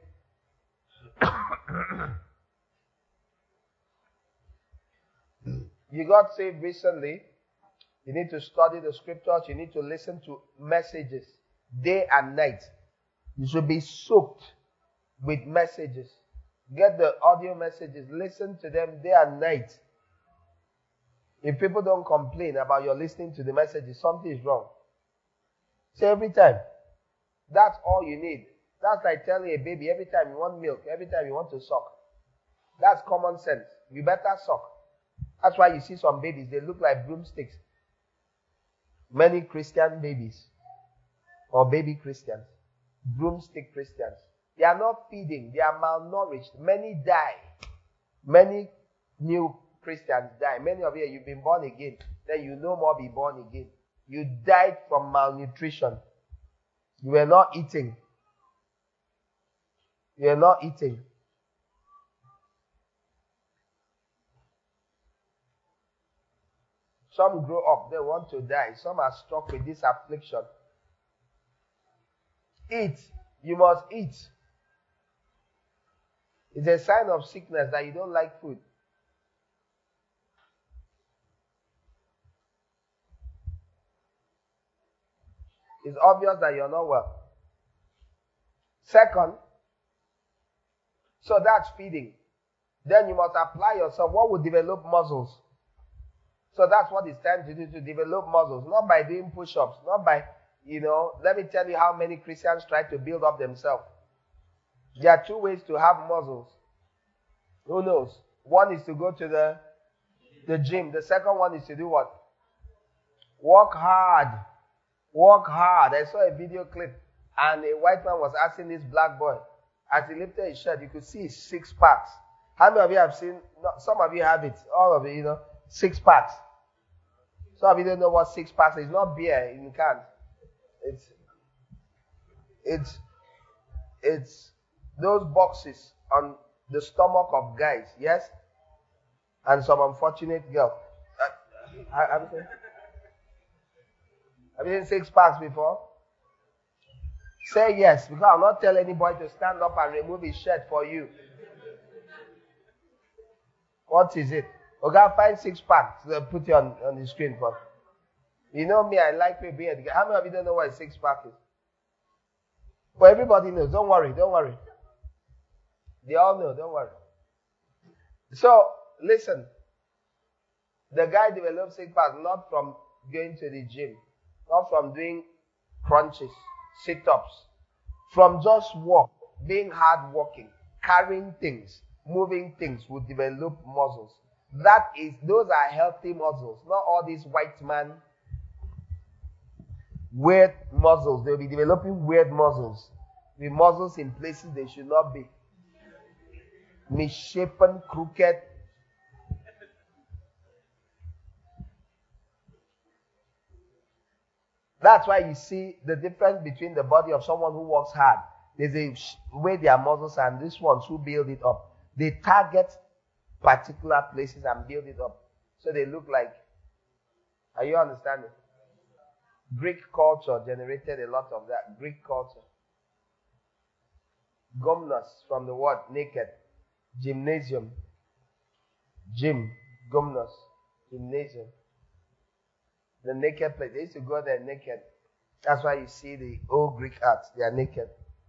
S1: You got saved recently. You need to study the scriptures. You need to listen to messages day and night. You should be soaked with messages. Get the audio messages. Listen to them day and night. If people don't complain about your listening to the messages, something is wrong. Say every time. That's all you need. That's like telling a baby every time you want milk, every time you want to suck. That's common sense. You better suck. That's why you see some babies, they look like broomsticks. Many Christian babies, or baby Christians, broomstick Christians, they are not feeding, they are malnourished. Many die. Many new Christians die. Many of you, you've been born again. Then you no more be born again. You died from malnutrition. You were not eating. You were not eating. Some grow up, they want to die. Some are struck with this affliction. Eat. You must eat. It's a sign of sickness that you don't like food. It's obvious that you're not well. Second, so that's feeding. Then you must apply yourself. What will develop muscles? So that's what it's time to do, to develop muscles. Not by doing push-ups. Not by, let me tell you how many Christians try to build up themselves. There are two ways to have muscles. Who knows? One is to go to the gym. The second one is to do what? Work hard. Work hard. I saw a video clip and a white man was asking this black boy, as he lifted his shirt, you could see his 6 packs. How many of you have seen? No, some of you have it. All of you, 6 packs. Some of you don't know what six-pack is. It's not beer in cans. It's those boxes on the stomach of guys, yes? And some unfortunate girl. Have you seen six-packs before? Say yes, because I'll not tell anybody to stand up and remove his shirt for you. What is it? Okay, find six-packs. Put it on the screen first. You know me, I like people being together. How many of you don't know what a six-pack is? Well, everybody knows. Don't worry. They all know. Don't worry. So, listen. The guy developed six-pack not from going to the gym, not from doing crunches, sit-ups, from just work, being hard-working, carrying things, moving things will develop muscles. Those are healthy muscles, not all these white man weird muscles. They'll be developing weird muscles. With muscles in places they should not be. Misshapen, crooked. That's why you see the difference between the body of someone who works hard. There's a way their muscles are, and these ones who build it up. They target particular places and build it up. So they look like. Are you understanding? Greek culture generated a lot of that. Greek culture. Gymnos, from the word naked. Gymnasium. Gym. Gymnos. Gymnasium. The naked place. They used to go there naked. That's why you see the old Greek arts. They are naked.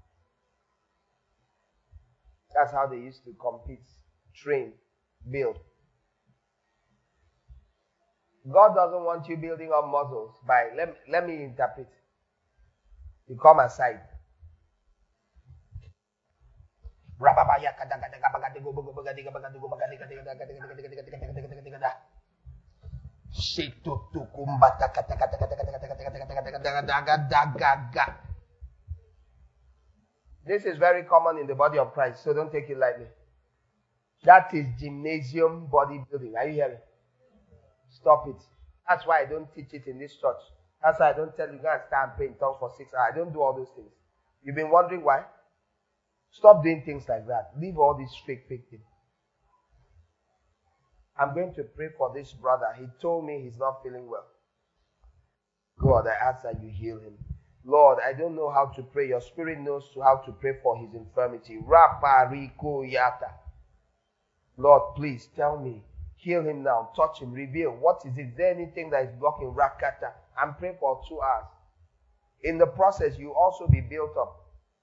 S1: That's how they used to compete, train, build. God doesn't want you building up muscles by, let me interpret. You come aside. This is very common in the body of Christ, so don't take it lightly. That is gymnasium bodybuilding. Are you hearing? Stop it. That's why I don't teach it in this church. That's why I don't tell you guys stand and pray in tongues for 6 hours. I don't do all those things. You've been wondering why? Stop doing things like that. Leave all these fake things. I'm going to pray for this brother. He told me he's not feeling well. God, I ask that you heal him. Lord, I don't know how to pray. Your spirit knows how to pray for his infirmity. Lord, please tell me. Heal him now. Touch him. Reveal. What is it? Is there anything that is blocking Rakata? I'm praying for 2 hours. In the process, you also be built up.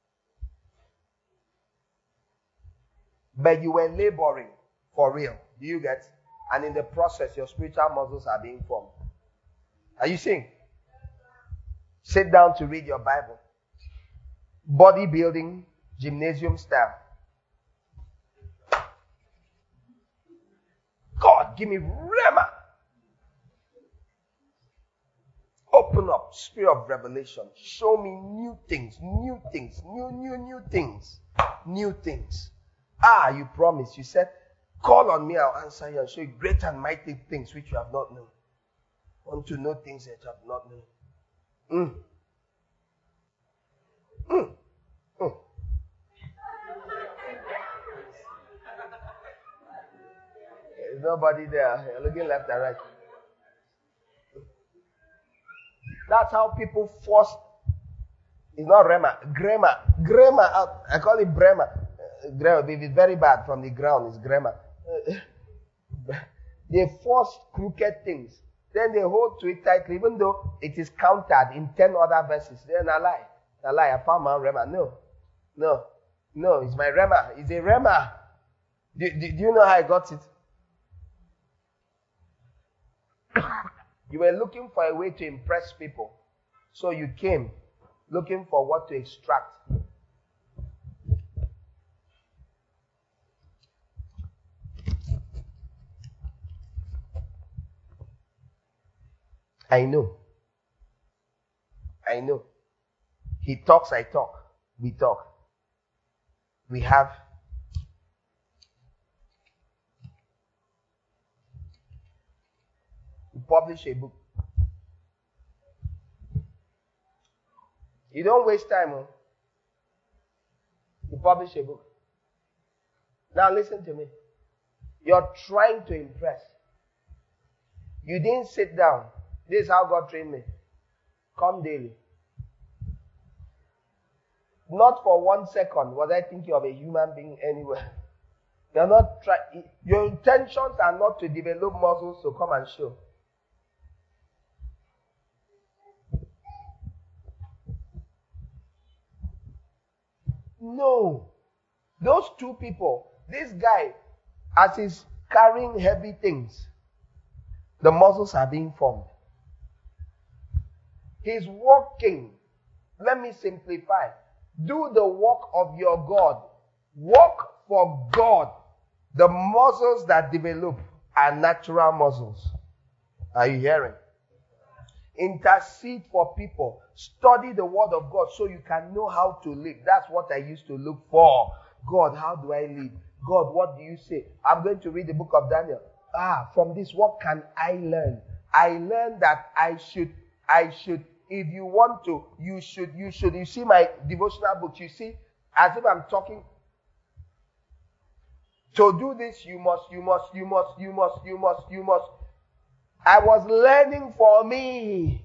S1: But you were laboring for real. Do you get? And in the process, your spiritual muscles are being formed. Are you seeing? Sit down to read your Bible. Bodybuilding, gymnasium style. God, give me rhema. Open up, spirit of revelation. Show me new things. New things. You promised. You said, call on me, I'll answer you and show you great and mighty things which you have not known. Want to know things that you have not known. There's nobody there. You're looking left and right. That's how people force. It's not Rema. Grema. I call it Brema. Grema. If it's very bad from the ground, it's Grema. They force crooked things. Then they hold to it tightly, even though it is countered in 10 other verses. Then I lie. I found my Rema. No, it's my Rema. It's a Rema. Do you know how I got it? You were looking for a way to impress people. So you came looking for what to extract. I know. He talks, I talk. We talk. We have. We publish a book. You don't waste time. Oh. You publish a book. Now listen to me. You're trying to impress. You didn't sit down. This is how God trained me. Come daily. Not for 1 second was I thinking of a human being anywhere. You're not trying. Your intentions are not to develop muscles to come and show. No. Those two people, this guy, as he's carrying heavy things, the muscles are being formed. He's walking. Let me simplify. Do the work of your God. Work for God. The muscles that develop are natural muscles. Are you hearing? Intercede for people. Study the word of God so you can know how to live. That's what I used to look for. God, how do I live? God, what do you say? I'm going to read the book of Daniel. From this, what can I learn? I learned that I should, if you want to, you should. You see my devotional book, you see, as if I'm talking. To do this, you must. I was learning for me.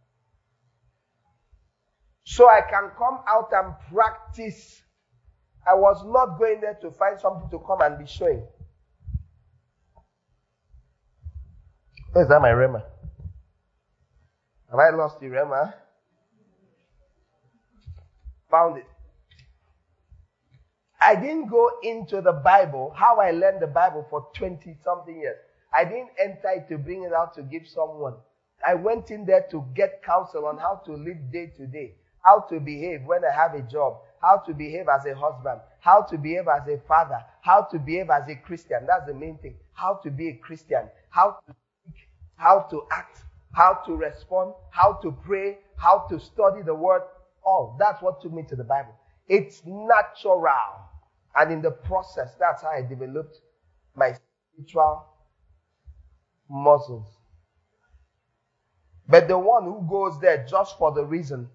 S1: So I can come out and practice. I was not going there to find something to come and be showing. Where's that my Rema? Have I lost the Rema? Found it. I didn't go into the Bible, how I learned the Bible for 20-something years. I didn't enter it to bring it out to give someone. I went in there to get counsel on how to live day to day, how to behave when I have a job, how to behave as a husband, how to behave as a father, how to behave as a Christian. That's the main thing. How to be a Christian, how to speak, how to act, how to respond, how to pray, how to study the word. Oh, that's what took me to the Bible. It's natural. And in the process, that's how I developed my spiritual muscles. But the one who goes there just for the reason,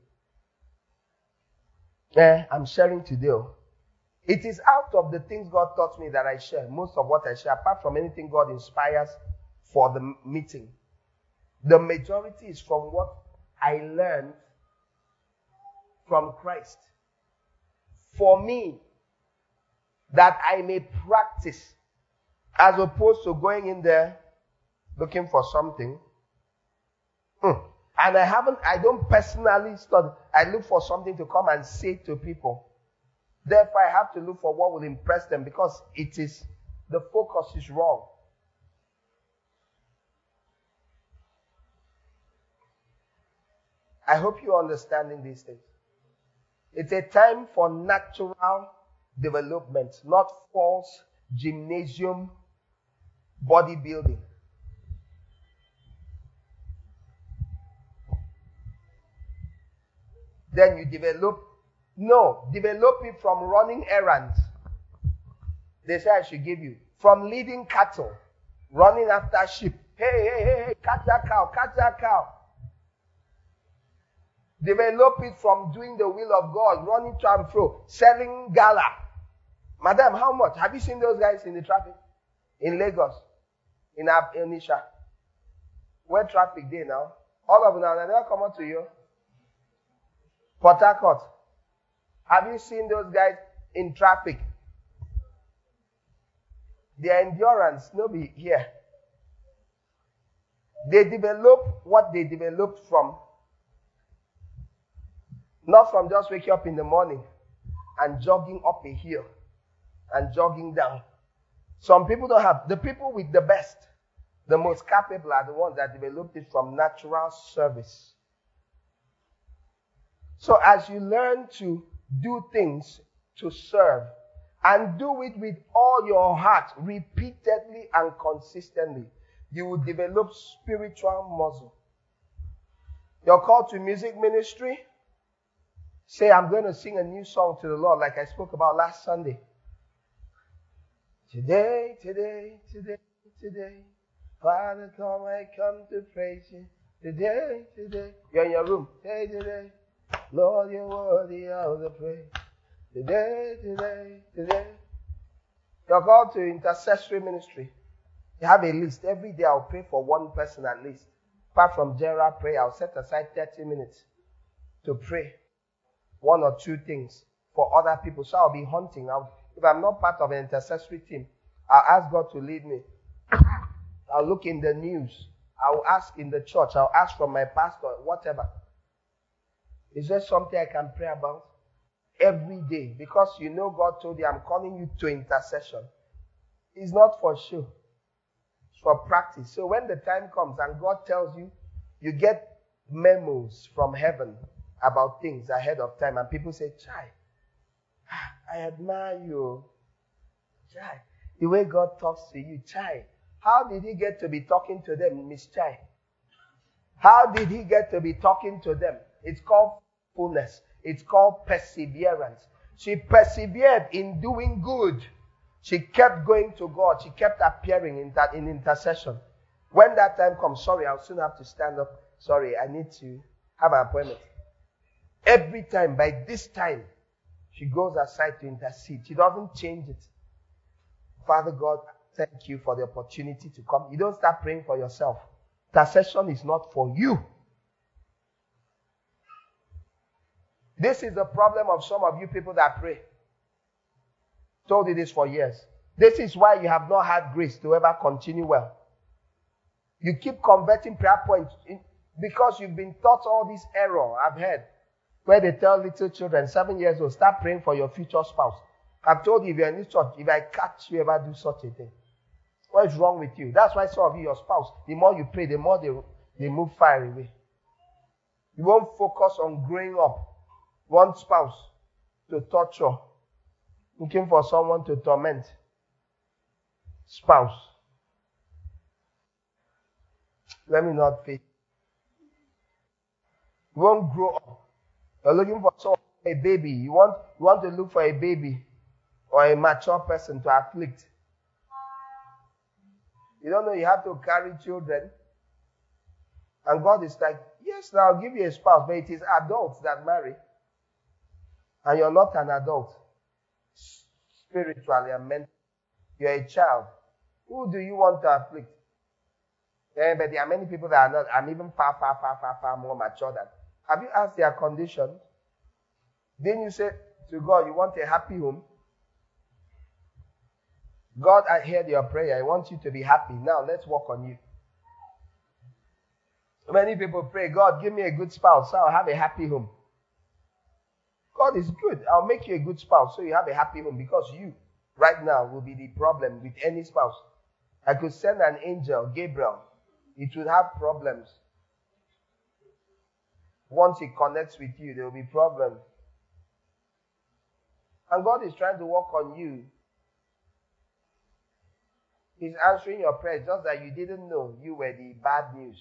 S1: I'm sharing today. It is out of the things God taught me that I share. Most of what I share, apart from anything God inspires for the meeting, the majority is from what I learned from Christ. For me, that I may practice, as opposed to going in there looking for something. And I don't personally study. I look for something to come and say to people. Therefore, I have to look for what will impress them because the focus is wrong. I hope you're understanding these things. It's a time for natural development, not false gymnasium bodybuilding. Then you develop it from running errands. They say I should give you. From leading cattle, running after sheep. Hey, catch that cow. Develop it from doing the will of God, running to and fro, selling gala. Madam, how much? Have you seen those guys in the traffic? In Lagos? In Onitsha? Where traffic day now? All of them, they never come out to you. Port Harcourt. Have you seen those guys in traffic? Their endurance, nobody here. They develop what they developed from. Not from just waking up in the morning and jogging up a hill and jogging down. Some people don't have. The people with the best, the most capable are the ones that developed it from natural service. So as you learn to do things to serve and do it with all your heart, repeatedly and consistently, you will develop spiritual muscle. You're called to music ministry. Say, I'm going to sing a new song to the Lord like I spoke about last Sunday. Today, Father, I come to praise you. Today. You're in your room. Today. Lord, you're worthy of the praise. Today. You're called to intercessory ministry. You have a list. Every day I'll pray for one person at least. Apart from general prayer, I'll set aside 30 minutes to pray one or two things for other people. So I'll be hunting. If I'm not part of an intercessory team, I'll ask God to lead me. I'll look in the news. I'll ask in the church. I'll ask from my pastor, whatever. Is there something I can pray about? Every day. Because you know God told you, I'm calling you to intercession. It's not for show. It's for practice. So when the time comes and God tells you, you get memos from heaven about things ahead of time. And people say, Chai, I admire you. Chai, the way God talks to you. Chai, how did he get to be talking to them, Miss Chai? How did he get to be talking to them? It's called fullness. It's called perseverance. She persevered in doing good. She kept going to God. She kept appearing in intercession. When that time comes, sorry, I'll soon have to stand up. Sorry, I need to have an appointment. Every time, by this time, she goes aside to intercede. She doesn't change it. Father God, thank you for the opportunity to come. You don't start praying for yourself. Intercession is not for you. This is the problem of some of you people that pray. Told you this for years. This is why you have not had grace to ever continue well. You keep converting prayer points because you've been taught all this error. I've heard where they tell little children, 7 years old, start praying for your future spouse. I've told you, if you're in this church, if I catch you ever do such a thing, what is wrong with you? That's why some of you, your spouse, the more you pray, the more they move far away. You won't focus on growing up. One spouse to torture, looking for someone to torment. Spouse. Let me not fail. You won't grow up. You're looking for someone, a baby. You want to look for a baby or a mature person to afflict. You don't know you have to carry children. And God is like, yes, now I'll give you a spouse, but it is adults that marry. And you're not an adult. Spiritually and mentally. You're a child. Who do you want to afflict? Yeah, but there are many people that are not. I'm even far more mature than. Have you asked their condition? Didn't you say to God, you want a happy home? God, I heard your prayer. I want you to be happy. Now let's work on you. Many people pray, God, give me a good spouse so I'll have a happy home. God is good. I'll make you a good spouse so you have a happy home, because you, right now, will be the problem with any spouse. I could send an angel, Gabriel. It will have problems. Once he connects with you, there will be problems. And God is trying to work on you. He's answering your prayers, just that you didn't know you were the bad news.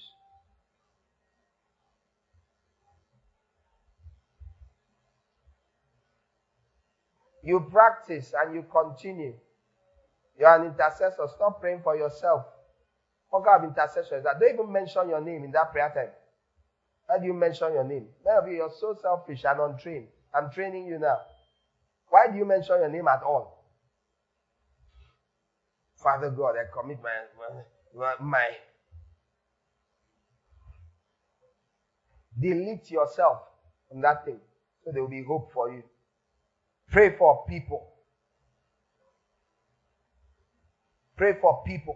S1: You practice and you continue. You're an intercessor. Stop praying for yourself. What kind of intercessor is that? Don't even mention your name in that prayer time. How do you mention your name? Many of you, you're so selfish and untrained. I'm training you now. Why do you mention your name at all? Father God, I commit my delete yourself from that thing, so there will be hope for you. Pray for people. Pray for people.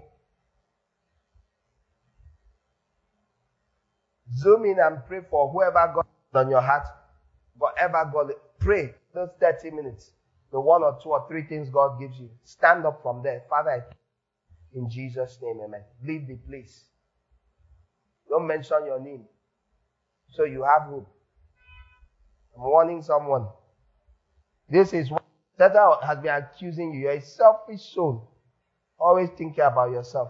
S1: Zoom in and pray for whoever God on your heart. Whatever God, pray those 30 minutes. The 1 or 2 or 3 things God gives you. Stand up from there. Father, in Jesus' name, amen. Leave the place. Don't mention your name, so you have hope. I'm warning someone. This is what Satan has been accusing you. You're a selfish soul. Always thinking about yourself.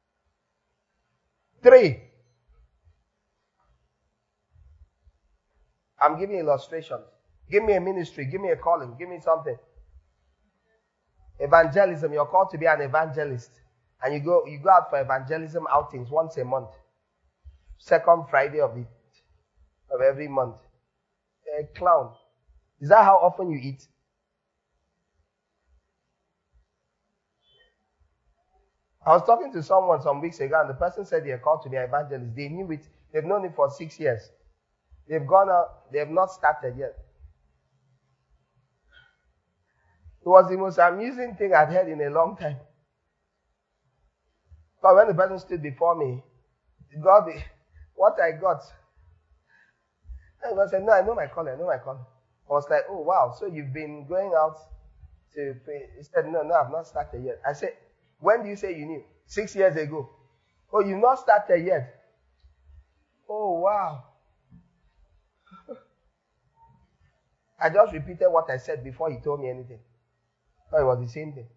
S1: 3. I'm giving illustrations. Give me a ministry. Give me a calling. Give me something. Evangelism. You're called to be an evangelist. And you go out for evangelism outings once a month. Second Friday of every month. a clown. Is that how often you eat? I was talking to someone some weeks ago, and the person said they are called to be evangelists. They knew it. They've known it for 6 years. They've gone out. They have not started yet. It was the most amusing thing I'd heard in a long time. But when the person stood before me, what I got. And I said, no, I know my calling. I was like, oh, wow. So you've been going out to pray. He said, no, I've not started yet. I said, when do you say you knew? 6 years ago. Oh, you've not started yet. Oh, wow. I just repeated what I said before he told me anything. Oh, it was the same thing.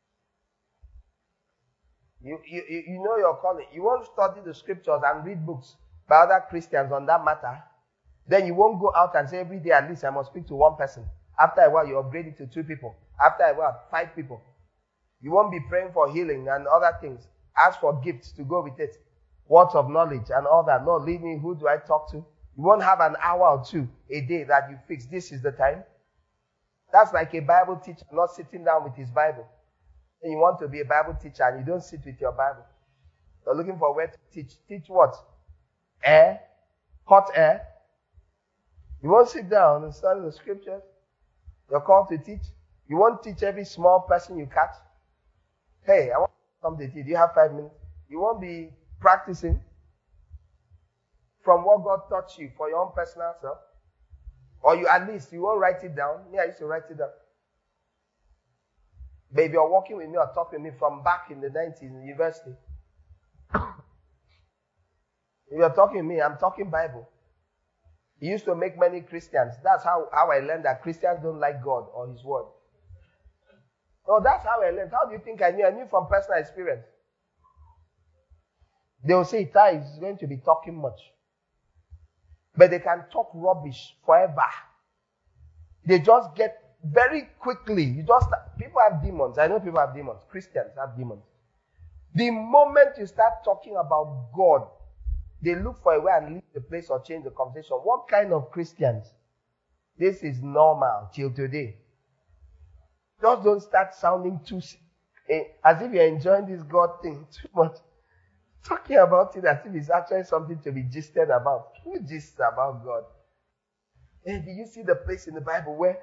S1: You know your calling. You won't study the scriptures and read books by other Christians on that matter. Then you won't go out and say every day at least I must speak to one person. After a while, you upgrade it to 2 people. After a while, 5 people. You won't be praying for healing and other things. Ask for gifts to go with it. Words of knowledge and all that. Lord, lead me. Who do I talk to? You won't have an hour or 2 a day that you fix. This is the time. That's like a Bible teacher not sitting down with his Bible. And you want to be a Bible teacher and you don't sit with your Bible. You're looking for where to teach. Teach what? Air? Hot air? You won't sit down and study the scriptures. You're called to teach. You won't teach every small person you catch. Hey, I want something to teach. Do you have 5 minutes? You won't be practicing from what God taught you for your own personal self. Or you at least, you won't write it down. Me, I used to write it down. But if you're walking with me or talking with me from back in the 90s in university, if you're talking to me, I'm talking Bible. He used to make many Christians. That's how I learned that Christians don't like God or His Word. No, that's how I learned. How do you think I knew? I knew from personal experience. They will say, Tai is going to be talking much. But they can talk rubbish forever. They just get very quickly. People have demons. I know people have demons. Christians have demons. The moment you start talking about God, they look for a way and leave the place or change the conversation. What kind of Christians? This is normal till today. Just don't start sounding too as if you're enjoying this God thing too much. Talking about it as if it's actually something to be gisted about. Who gists about God? Did you see the place in the Bible where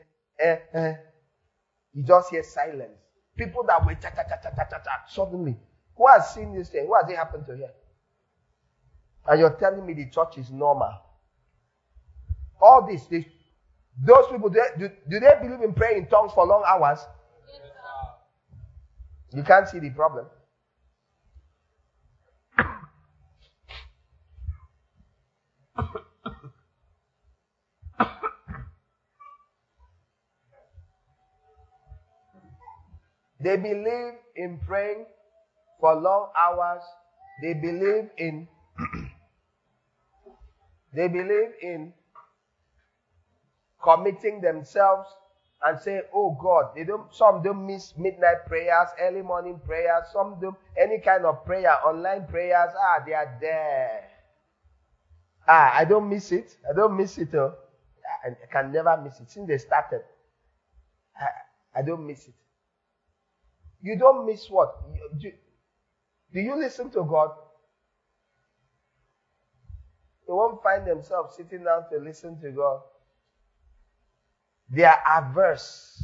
S1: you just hear silence? People that were suddenly. Who has seen this thing? What has it happened to here? And you're telling me the church is normal. All this, those people, do they believe in praying in tongues for long hours?
S2: Yes,
S1: you can't see the problem. They believe in praying for long hours. They believe in committing themselves and say, oh God, some don't miss midnight prayers, early morning prayers, some do any kind of prayer, online prayers, they are there. I don't miss it. I can never miss it. Since they started, I don't miss it. You don't miss what? Do you listen to God? They won't find themselves sitting down to listen to God. They are averse.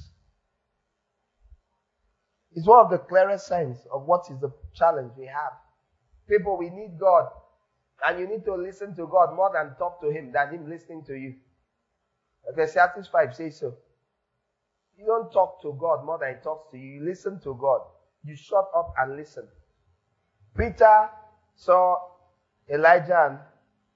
S1: It's one of the clearest signs of what is the challenge we have. People, we need God. And you need to listen to God more than talk to Him, than Him listening to you. Ecclesiastes 5 says so. You don't talk to God more than He talks to you. You listen to God. You shut up and listen. Peter saw Elijah and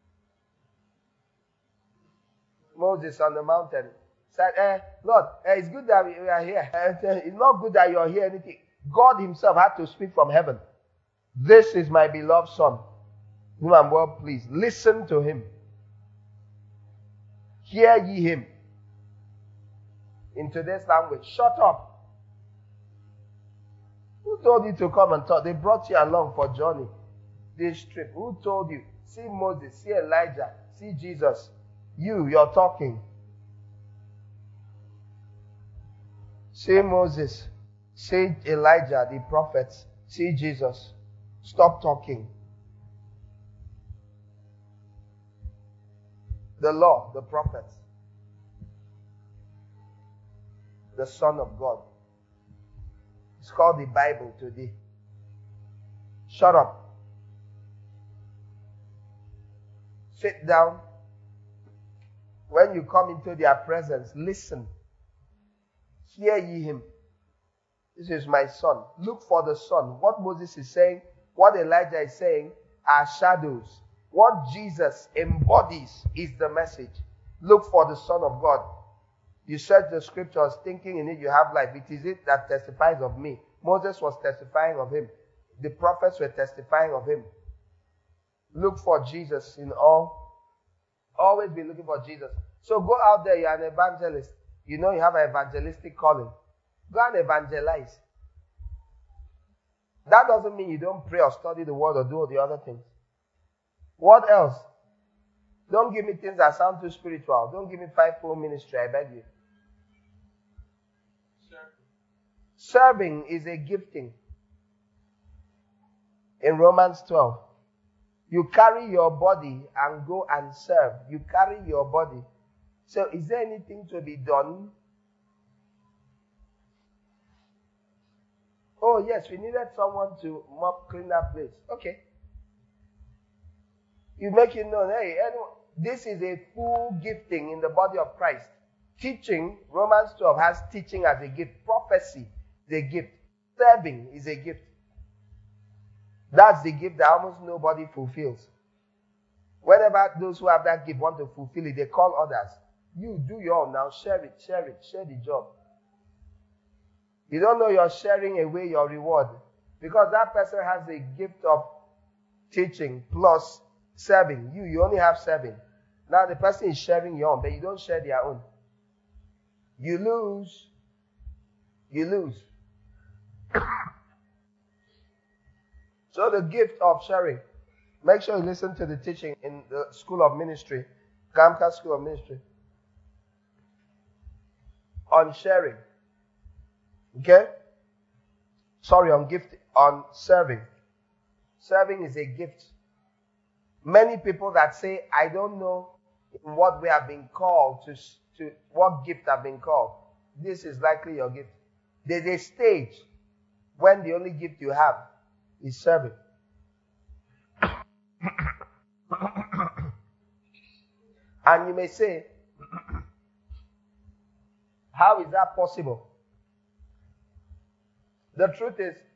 S1: Moses on the mountain. Said, Lord, it's good that we are here. It's not good that you're here. Anything. God Himself had to speak from heaven. This is my beloved Son, whom I'm well pleased. Listen to Him. Hear ye Him. In today's language, shut up. Who told you to come and talk? They brought you along for journey. This trip. Who told you? See Moses, see Elijah, see Jesus. You're talking. Say Moses. Say Elijah, the prophets. Say Jesus. Stop talking. The law, the prophets. The Son of God. It's called the Bible today. Shut up. Sit down. When you come into their presence, listen. Hear ye him. This is my son. Look for the son. What Moses is saying, what Elijah is saying are shadows. What Jesus embodies is the message. Look for the Son of God. You search the scriptures, thinking in it you have life. It is it that testifies of me. Moses was testifying of him. The prophets were testifying of him. Look for Jesus in all. Always be looking for Jesus. So go out there, you're an evangelist. You know you have an evangelistic calling. Go and evangelize. That doesn't mean you don't pray or study the word or do all the other things. What else? Don't give me things that sound too spiritual. Don't give me fivefold ministry, I beg you. Serving is a gifting. In Romans 12, you carry your body and go and serve. You carry your body. So is there anything to be done? Oh yes, we needed someone to clean that place. Okay. You make it known, hey, this is a full gifting in the body of Christ. Teaching, Romans 12 has teaching as a gift. Prophecy is a gift. Serving is a gift. That's the gift that almost nobody fulfills. Whenever those who have that gift want to fulfill it, they call others. You do your own now, share it, share the job. You don't know you're sharing away your reward because that person has a gift of teaching plus serving. You only have serving. Now the person is sharing your own, but you don't share their own. You lose. You lose. So the gift of sharing. Make sure you listen to the teaching in the School of Ministry, Kamka School of Ministry, on sharing. Okay? Sorry, on serving. Serving is a gift. Many people that say, I don't know in what way I've been called to what gift I've been called. This is likely your gift. There's a stage when the only gift you have is serving. And you may say, how is that possible? The truth is,